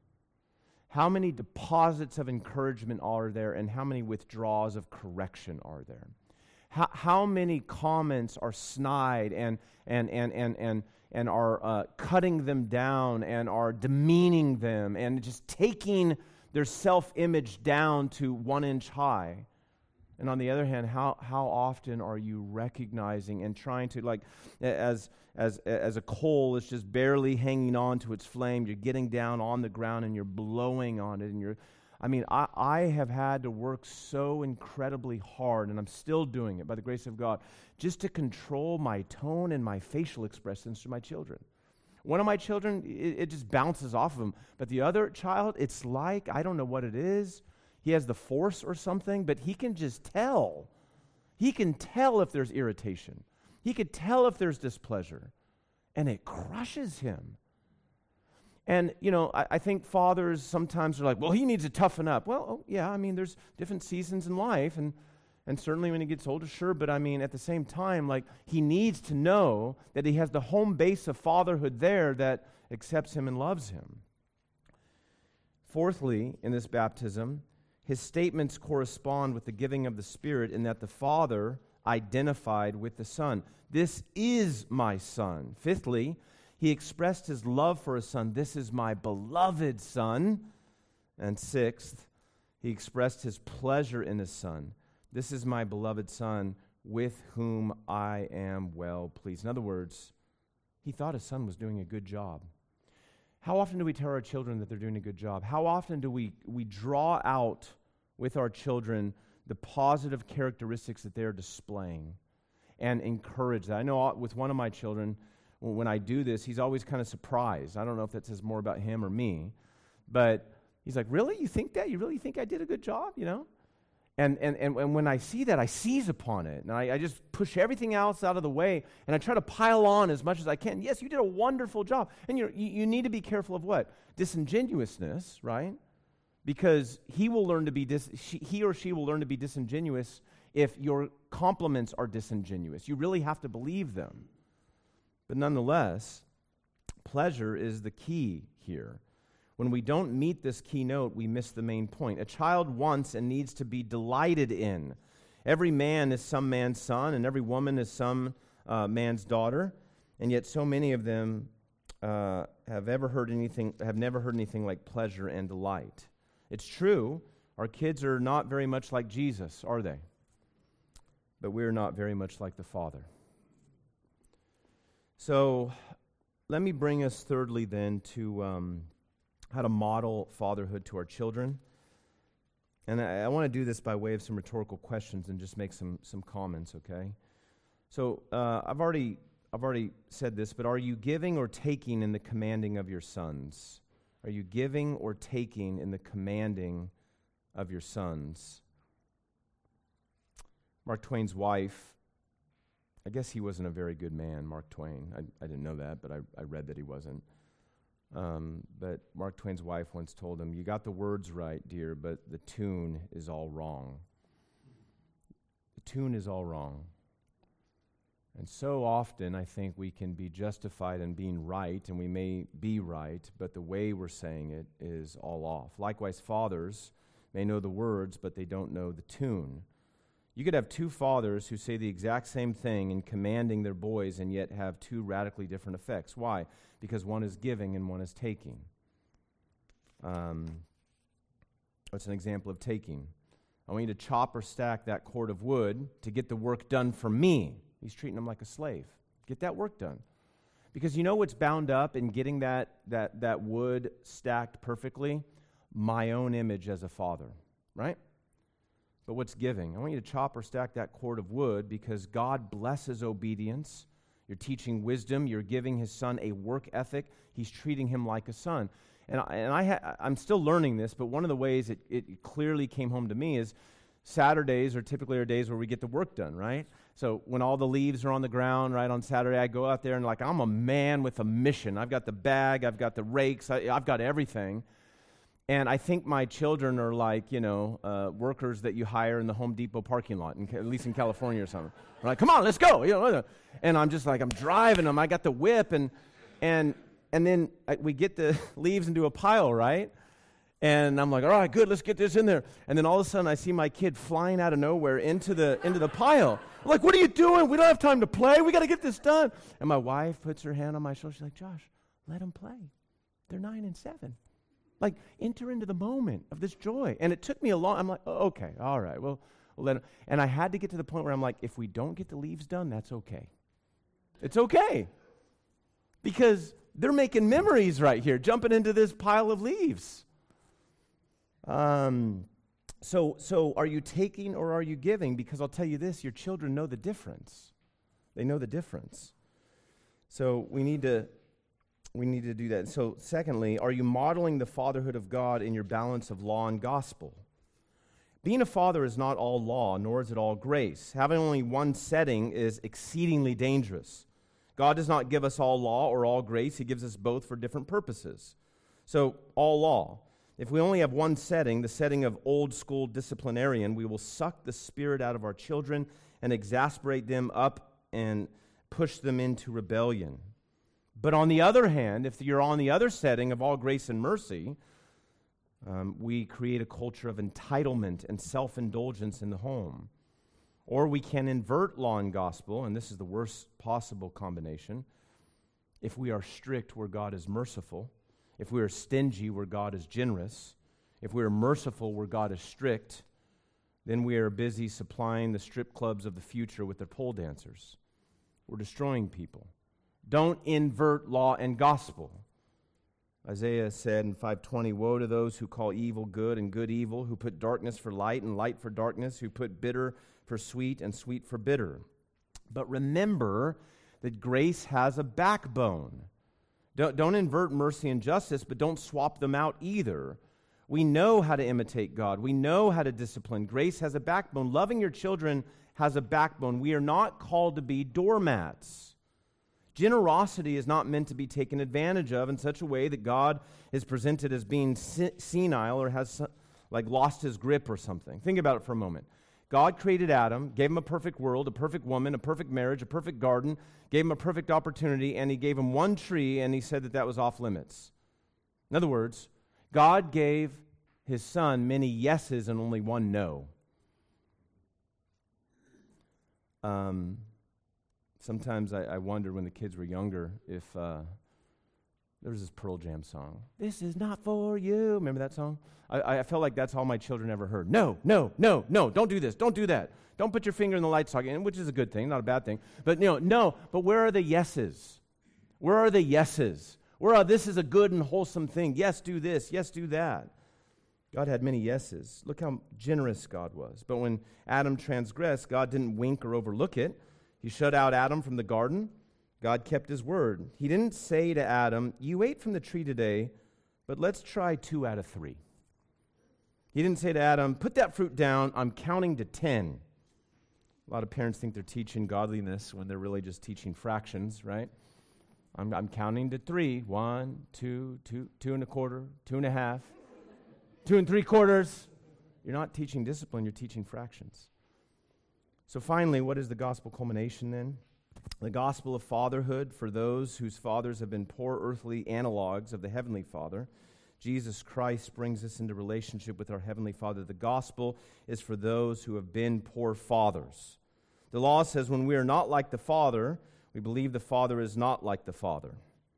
how many deposits of encouragement are there, and how many withdrawals of correction are there? How, how many comments are snide and and and and and and are uh, cutting them down and are demeaning them and just taking their self-image down to one inch high? And on the other hand, how how often are you recognizing and trying to, like, as as as a coal is just barely hanging on to its flame, you're getting down on the ground and you're blowing on it, and you're, I mean, I, I have had to work so incredibly hard, and I'm still doing it by the grace of God, just to control my tone and my facial expressions to my children. One of my children, it, it just bounces off of them, but the other child, it's like, I don't know what it is. He has the force or something, but he can just tell. He can tell if there's irritation. He could tell if there's displeasure, and it crushes him. And, you know, I, I think fathers sometimes are like, well, he needs to toughen up. Well, oh, yeah, I mean, there's different seasons in life, and, and certainly when he gets older, sure, but I mean, at the same time, like, he needs to know that he has the home base of fatherhood there that accepts him and loves him. Fourthly, in this baptism, his statements correspond with the giving of the Spirit in that the Father identified with the Son. This is my Son. Fifthly, he expressed his love for his Son. This is my beloved Son. And sixth, he expressed his pleasure in his Son. This is my beloved Son, with whom I am well pleased. In other words, he thought his Son was doing a good job. How often do we tell our children that they're doing a good job? How often do we, we draw out with our children the positive characteristics that they're displaying and encourage that? I know with one of my children, when I do this, he's always kind of surprised. I don't know if that says more about him or me, but he's like, really? You think that? You really think I did a good job, you know? And and and, and when I see that, I seize upon it. And I, I just push everything else out of the way, and I try to pile on as much as I can. Yes, you did a wonderful job. And you you, you need to be careful of what? Disingenuousness, right? Because he will learn to be dis, she, he or she will learn to be disingenuous if your compliments are disingenuous. You really have to believe them. But nonetheless, pleasure is the key here. When we don't meet this key note, we miss the main point. A child wants and needs to be delighted in. Every man is some man's son, and every woman is some uh, man's daughter, and yet so many of them uh, have ever heard anything, have never heard anything like pleasure and delight. It's true, our kids are not very much like Jesus, are they? But we're not very much like the Father. So let me bring us thirdly then to um, how to model fatherhood to our children. And I, I want to do this by way of some rhetorical questions and just make some some comments, okay? So uh, I've already I've already said this, but are you giving or taking in the commanding of your sons? Are you giving or taking in the commanding of your sons? Mark Twain's wife, I guess he wasn't a very good man, Mark Twain. I, I didn't know that, but I, I read that he wasn't. Um, but Mark Twain's wife once told him, "You got the words right, dear, but the tune is all wrong." The tune is all wrong. And so often I think we can be justified in being right, and we may be right, but the way we're saying it is all off. Likewise, fathers may know the words, but they don't know the tune. You could have two fathers who say the exact same thing in commanding their boys and yet have two radically different effects. Why? Because one is giving and one is taking. Um, what's an example of taking? I want you to chop or stack that cord of wood to get the work done for me. He's treating him like a slave. Get that work done. Because you know what's bound up in getting that, that, that wood stacked perfectly? My own image as a father, right? But what's giving? I want you to chop or stack that cord of wood because God blesses obedience. You're teaching wisdom. You're giving his son a work ethic. He's treating him like a son. And, I, and I ha- I'm still learning this, but one of the ways it, it clearly came home to me is Saturdays are typically our days where we get the work done, right? So when all the leaves are on the ground, right, on Saturday, I go out there and like, I'm a man with a mission. I've got the bag. I've got the rakes. I, I've got everything. And I think my children are like, you know, uh, workers that you hire in the Home Depot parking lot, in, at least in California or something. They're like, come on, let's go. You know, and I'm just like, I'm driving them. I got the whip, and and and then I, we get the leaves into a pile, right? And I'm like, all right, good, let's get this in there. And then all of a sudden, I see my kid flying out of nowhere into the into the pile. I'm like, what are you doing? We don't have time to play. We got to get this done. And my wife puts her hand on my shoulder. She's like, Josh, let them play. They're nine and seven. Like, enter into the moment of this joy. And it took me a long, I'm like, oh, okay, all right, well, we'll let him. And I had to get to the point where I'm like, if we don't get the leaves done, that's okay. It's okay. Because they're making memories right here, jumping into this pile of leaves. Um, so, so are you taking or are you giving? Because I'll tell you this, your children know the difference. They know the difference. So we need to... We need to do that. So, secondly, are you modeling the fatherhood of God in your balance of law and gospel? Being a father is not all law, nor is it all grace. Having only one setting is exceedingly dangerous. God does not give us all law or all grace. He gives us both for different purposes. So, all law. If we only have one setting, the setting of old school disciplinarian, we will suck the spirit out of our children and exasperate them up and push them into rebellion. But on the other hand, if you're on the other setting of all grace and mercy, um, we create a culture of entitlement and self-indulgence in the home. Or we can invert law and gospel, and this is the worst possible combination. If we are strict where God is merciful, if we are stingy where God is generous, If we are merciful where God is strict, then we are busy supplying the strip clubs of the future with their pole dancers. We're destroying people. Don't invert law and gospel. Isaiah said in five twenty, "Woe to those who call evil good and good evil, who put darkness for light and light for darkness, who put bitter for sweet and sweet for bitter." But remember that grace has a backbone. Don't, don't invert mercy and justice, but don't swap them out either. We know how to imitate God. We know how to discipline. Grace has a backbone. Loving your children has a backbone. We are not called to be doormats. Generosity is not meant to be taken advantage of in such a way that God is presented as being senile or has like lost his grip or something. Think about it for a moment. God created Adam, gave him a perfect world, a perfect woman, a perfect marriage, a perfect garden, gave him a perfect opportunity, and he gave him one tree, and he said that that was off limits. In other words, God gave his son many yeses and only one no. Um, sometimes I, I wonder when the kids were younger if uh, there was this Pearl Jam song. This is not for you. Remember that song? I, I felt like that's all my children ever heard. No, no, no, no, don't do this. Don't do that. Don't put your finger in the light socket, which is a good thing, not a bad thing. But, you know, no, but where are the yeses? Where are the yeses? Where are, this is a good and wholesome thing. Yes, do this. Yes, do that. God had many yeses. Look how generous God was. But when Adam transgressed, God didn't wink or overlook it. He shut out Adam from the garden. God kept his word. He didn't say to Adam, "You ate from the tree today, but let's try two out of three." He didn't say to Adam, "Put that fruit down. I'm counting to ten." A lot of parents think they're teaching godliness when they're really just teaching fractions, right? I'm, I'm counting to three. One, two, two, two and a quarter, two and a half, two and three quarters. You're not teaching discipline, you're teaching fractions. So finally, what is the gospel culmination then? The gospel of fatherhood for those whose fathers have been poor earthly analogs of the Heavenly Father. Jesus Christ brings us into relationship with our Heavenly Father. The gospel is for those who have been poor fathers. The law says when we are not like the Father, we believe the Father is not like the Father.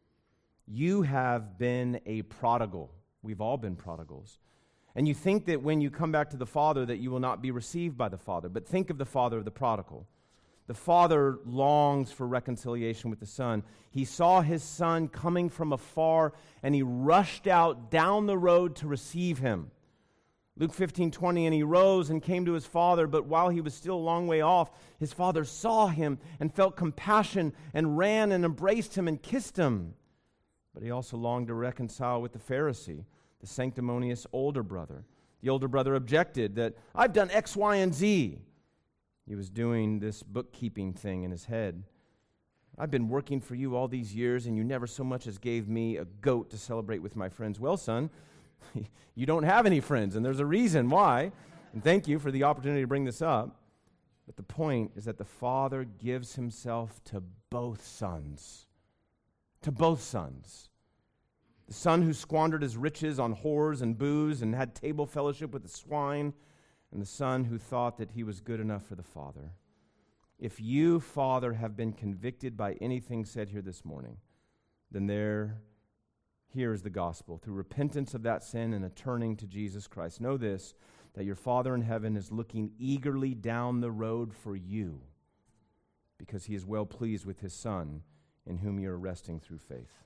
You have been a prodigal. We've all been prodigals. And you think that when you come back to the Father that you will not be received by the Father. But think of the father of the prodigal. The father longs for reconciliation with the son. He saw his son coming from afar, and he rushed out down the road to receive him. Luke fifteen twenty, and he rose and came to his father, but while he was still a long way off, his father saw him and felt compassion and ran and embraced him and kissed him. But he also longed to reconcile with the Pharisee, the sanctimonious older brother. The older brother objected that, "I've done X, Y, and Z." He was doing this bookkeeping thing in his head. "I've been working for you all these years, and you never so much as gave me a goat to celebrate with my friends." Well, son, you don't have any friends, and there's a reason why. And thank you for the opportunity to bring this up. But the point is that the Father gives himself to both sons. To both sons. The son who squandered his riches on whores and booze and had table fellowship with the swine, and the son who thought that he was good enough for the Father. If you, Father, have been convicted by anything said here this morning, then there, here is the gospel. Through repentance of that sin and a turning to Jesus Christ. Know this, that your Father in heaven is looking eagerly down the road for you because he is well pleased with his Son in whom you are resting through faith.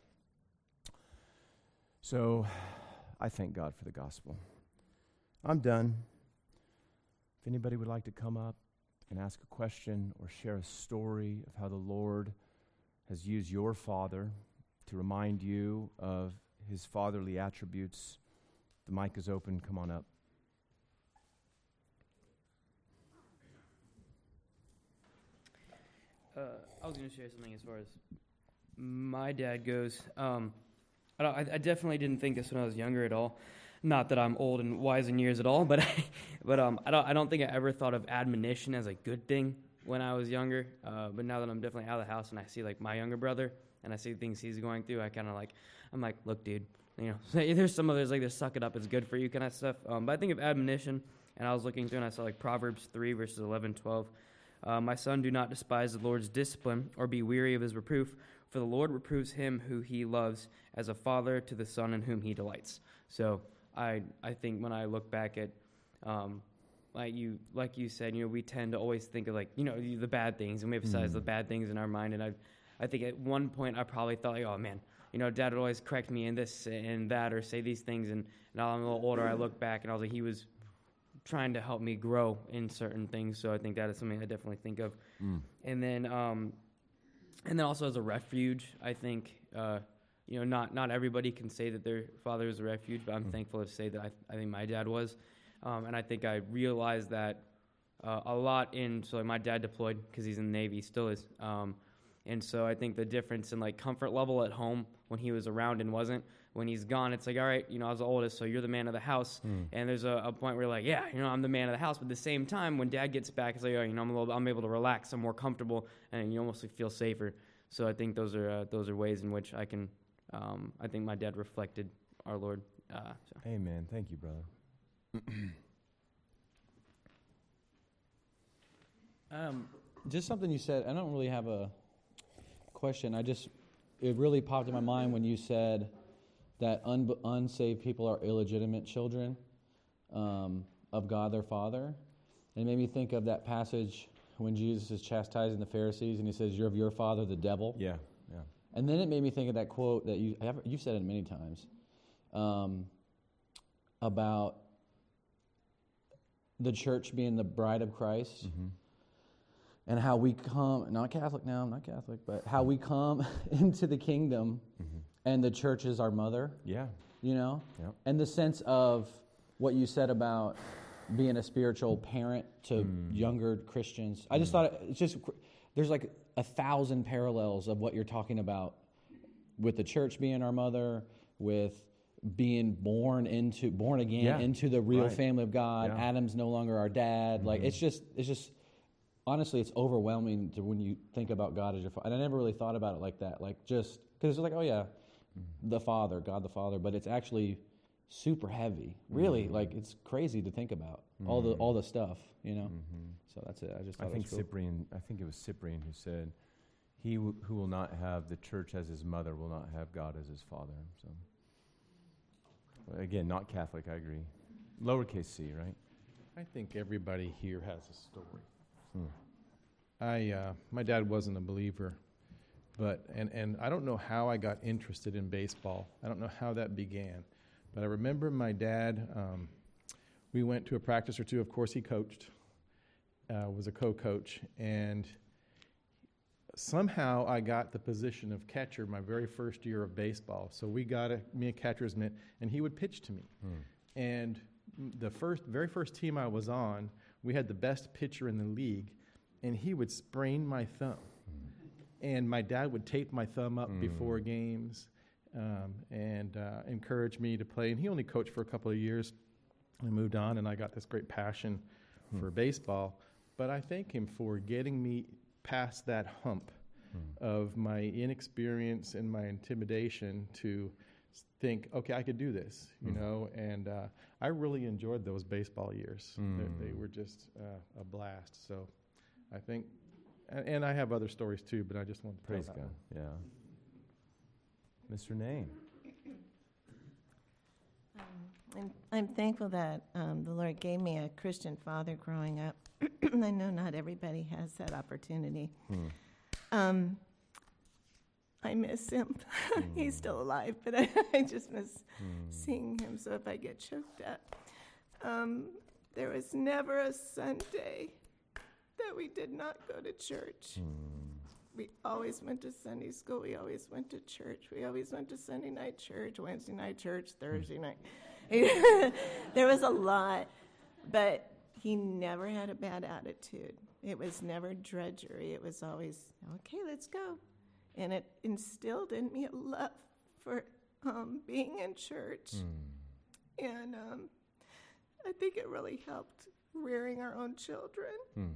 So, I thank God for the gospel. I'm done. If anybody would like to come up and ask a question or share a story of how the Lord has used your father to remind you of his fatherly attributes, the mic is open. Come on up. Uh, I was going to share something as far as my dad goes. Um, I, don't, I, I definitely didn't think this when I was younger at all. Not that I'm old and wise in years at all, but I, but um, I don't I don't think I ever thought of admonition as a good thing when I was younger. Uh, but now that I'm definitely out of the house and I see like my younger brother and I see things he's going through, I kind of like I'm like, look, dude, you know, there's some others like this, suck it up, it's good for you kind of stuff. Um, but I think of admonition, and I was looking through and I saw like Proverbs three verses eleven, twelve. Uh, My son, do not despise the Lord's discipline or be weary of his reproof, for the Lord reproves him who he loves as a father to the son in whom he delights. So. I I think when I look back at, um, like you like you said, you know, we tend to always think of like, you know, the bad things, and we emphasize mm. the bad things in our mind. And I I think at one point I probably thought like, oh man, you know, Dad would always correct me in this and that or say these things. And now I'm a little older, I look back and I was like, he was trying to help me grow in certain things. So I think that is something I definitely think of. Mm. And then, um, and then also as a refuge, I think, uh, you know, not, not everybody can say that their father is a refuge, but I'm mm. thankful to say that I, I think my dad was. Um, and I think I realized that uh, a lot in, so like my dad deployed because he's in the Navy, still is. Um, and so I think the difference in like comfort level at home when he was around and wasn't, when he's gone, it's like, all right, you know, I was the oldest, so you're the man of the house. Mm. And there's a, a point where you're like, yeah, you know, I'm the man of the house. But at the same time, when Dad gets back, it's like, oh, you know, I'm, a little, I'm able to relax, I'm more comfortable, and you almost feel safer. So I think those are uh, those are ways in which I can, um, I think my dad reflected our Lord. Uh, so. Amen. Thank you, brother. um, just something you said. I don't really have a question. I just, it really popped in my mind when you said that un- unsaved people are illegitimate children um, of God their Father. And it made me think of that passage when Jesus is chastising the Pharisees and he says, you're of your father, the devil. Yeah, yeah. And then it made me think of that quote that you, you've said it many times, um, about the church being the bride of Christ. Mm-hmm. And how we come, not Catholic now, I'm not Catholic, but how we come into the kingdom mm-hmm. and the church is our mother. Yeah. You know? Yep. And the sense of what you said about being a spiritual parent to mm. younger Christians. I just mm. thought it's just, there's like a thousand parallels of what you're talking about with the church being our mother, with being born into, born again yeah. into the real right. family of God. Yeah. Adam's no longer our dad. Mm-hmm. Like, it's just, it's just, honestly, it's overwhelming to when you think about God as your father. And I never really thought about it like that. Like, just, because it's like, oh yeah, mm-hmm. the Father, God the Father, but it's actually super heavy. Really, mm-hmm. like, it's crazy to think about mm-hmm. all the all the stuff, you know? Mm-hmm. So that's it. I just thought I think it was cool. Cyprian, I think it was Cyprian who said, he w- who will not have the church as his mother will not have God as his father. So, but again, not Catholic, I agree. Lowercase c, right? I think everybody here has a story. Hmm. I uh, my dad wasn't a believer, but and, and I don't know how I got interested in baseball. I don't know how that began, but I remember my dad. Um, we went to a practice or two. Of course, he coached, uh, was a co-coach, and somehow I got the position of catcher my very first year of baseball. So we got a, me a catcher's mitt, and he would pitch to me. Hmm. And the first, very first team I was on, we had the best pitcher in the league, and he would sprain my thumb. Mm. And my dad would tape my thumb up mm. before games um, and uh, encourage me to play. And he only coached for a couple of years. I moved on, and I got this great passion mm. for baseball. But I thank him for getting me past that hump mm. of my inexperience and my intimidation to think, okay, I could do this, you mm. know, and uh, I really enjoyed those baseball years. Mm. They, they were just uh, a blast. So I think, and, and I have other stories too, but I just want to praise God. One. Yeah, Mister Name. Um, I'm, I'm thankful that um, the Lord gave me a Christian father growing up. I know not everybody has that opportunity. Mm. Um, I miss him. Mm. He's still alive, but I, I just miss mm. seeing him. So if I get choked up, um, there was never a Sunday that we did not go to church. Mm. We always went to Sunday school. We always went to church. We always went to Sunday night church, Wednesday night church, Thursday mm. night. There was a lot, but he never had a bad attitude. It was never drudgery. It was always, okay, let's go. And it instilled in me a love for um, being in church. Mm. And um, I think it really helped rearing our own children mm.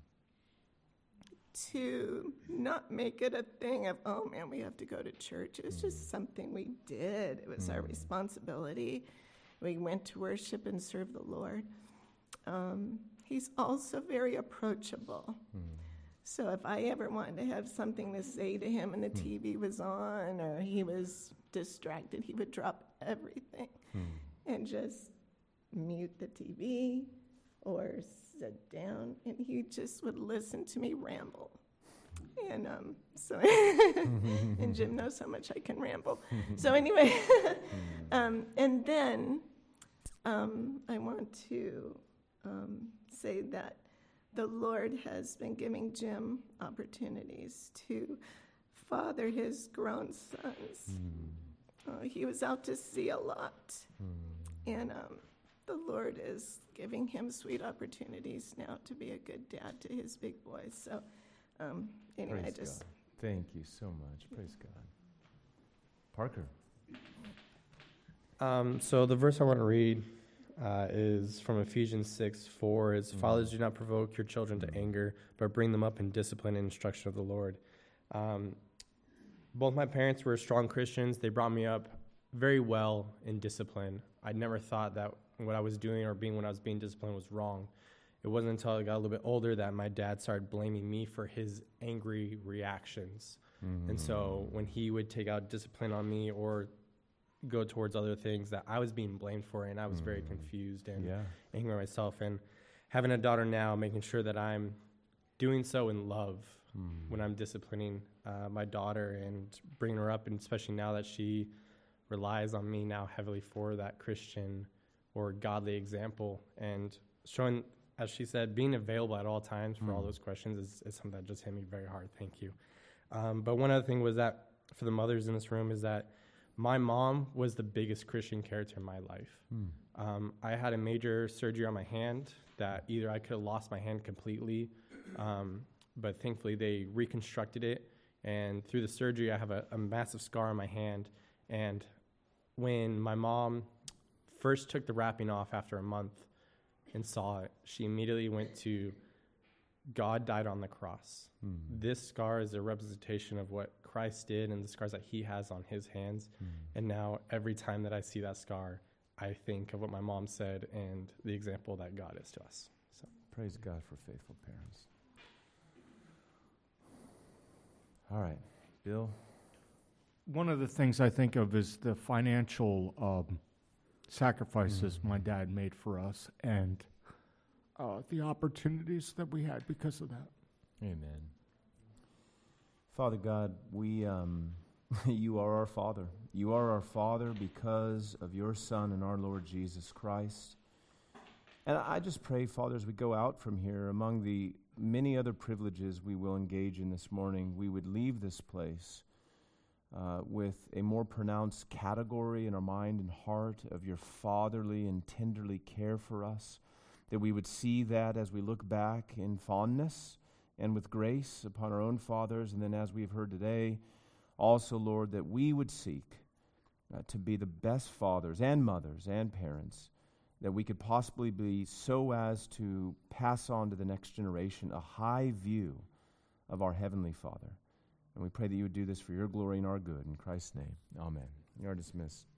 to not make it a thing of, oh, man, we have to go to church. It was mm. just something we did. It was mm. our responsibility. We went to worship and serve the Lord. Um, he's also very approachable. Mm. So if I ever wanted to have something to say to him and the mm. T V was on or he was distracted, he would drop everything. Mm. and just mute the T V or sit down, and he just would listen to me ramble. And um, so, and Jim knows how much I can ramble. So anyway, um, and then um, I want to um, say that the Lord has been giving Jim opportunities to father his grown sons. Mm. Uh, he was out to sea a lot, mm. and um, the Lord is giving him sweet opportunities now to be a good dad to his big boys. So um, anyway, Praise I just... God. Thank you so much. Praise God. Parker. Um, so the verse I want to read uh, is from Ephesians six four. It's, mm. Fathers, do not provoke your children to anger, but bring them up in discipline and instruction of the Lord. Um, both my parents were strong Christians. They brought me up very well in discipline. I never thought that what I was doing or being when I was being disciplined was wrong. It wasn't until I got a little bit older that my dad started blaming me for his angry reactions. Mm. And so when he would take out discipline on me or go towards other things, that I was being blamed for, and I was mm. very confused and yeah. angry at myself. And having a daughter now, making sure that I'm doing so in love mm. when I'm disciplining uh, my daughter and bringing her up, and especially now that she relies on me now heavily for that Christian or godly example, and showing, as she said, being available at all times for mm. all those questions is, is something that just hit me very hard. Thank you. Um, but one other thing was that for the mothers in this room is that my mom was the biggest Christian character in my life. Mm. Um, I had a major surgery on my hand that either I could have lost my hand completely, um, but thankfully they reconstructed it. And through the surgery, I have a, a massive scar on my hand. And when my mom first took the wrapping off after a month and saw it, she immediately went to, God died on the cross. Mm. This scar is a representation of what Christ did and the scars that he has on his hands. Mm. And now every time that I see that scar, I think of what my mom said and the example that God is to us. So praise God for faithful parents. All right, Bill. One of the things I think of is the financial um, sacrifices mm. my dad made for us, and uh, the opportunities that we had because of that. Amen. Father God, we, um, you are our Father. You are our Father because of your Son and our Lord Jesus Christ. And I just pray, Father, as we go out from here, among the many other privileges we will engage in this morning, we would leave this place uh, with a more pronounced category in our mind and heart of your fatherly and tenderly care for us, that we would see that as we look back in fondness and with grace upon our own fathers, and then as we've heard today, also, Lord, that we would seek uh, to be the best fathers and mothers and parents that we could possibly be, so as to pass on to the next generation a high view of our Heavenly Father. And we pray that you would do this for your glory and our good. In Christ's name, amen. You are dismissed.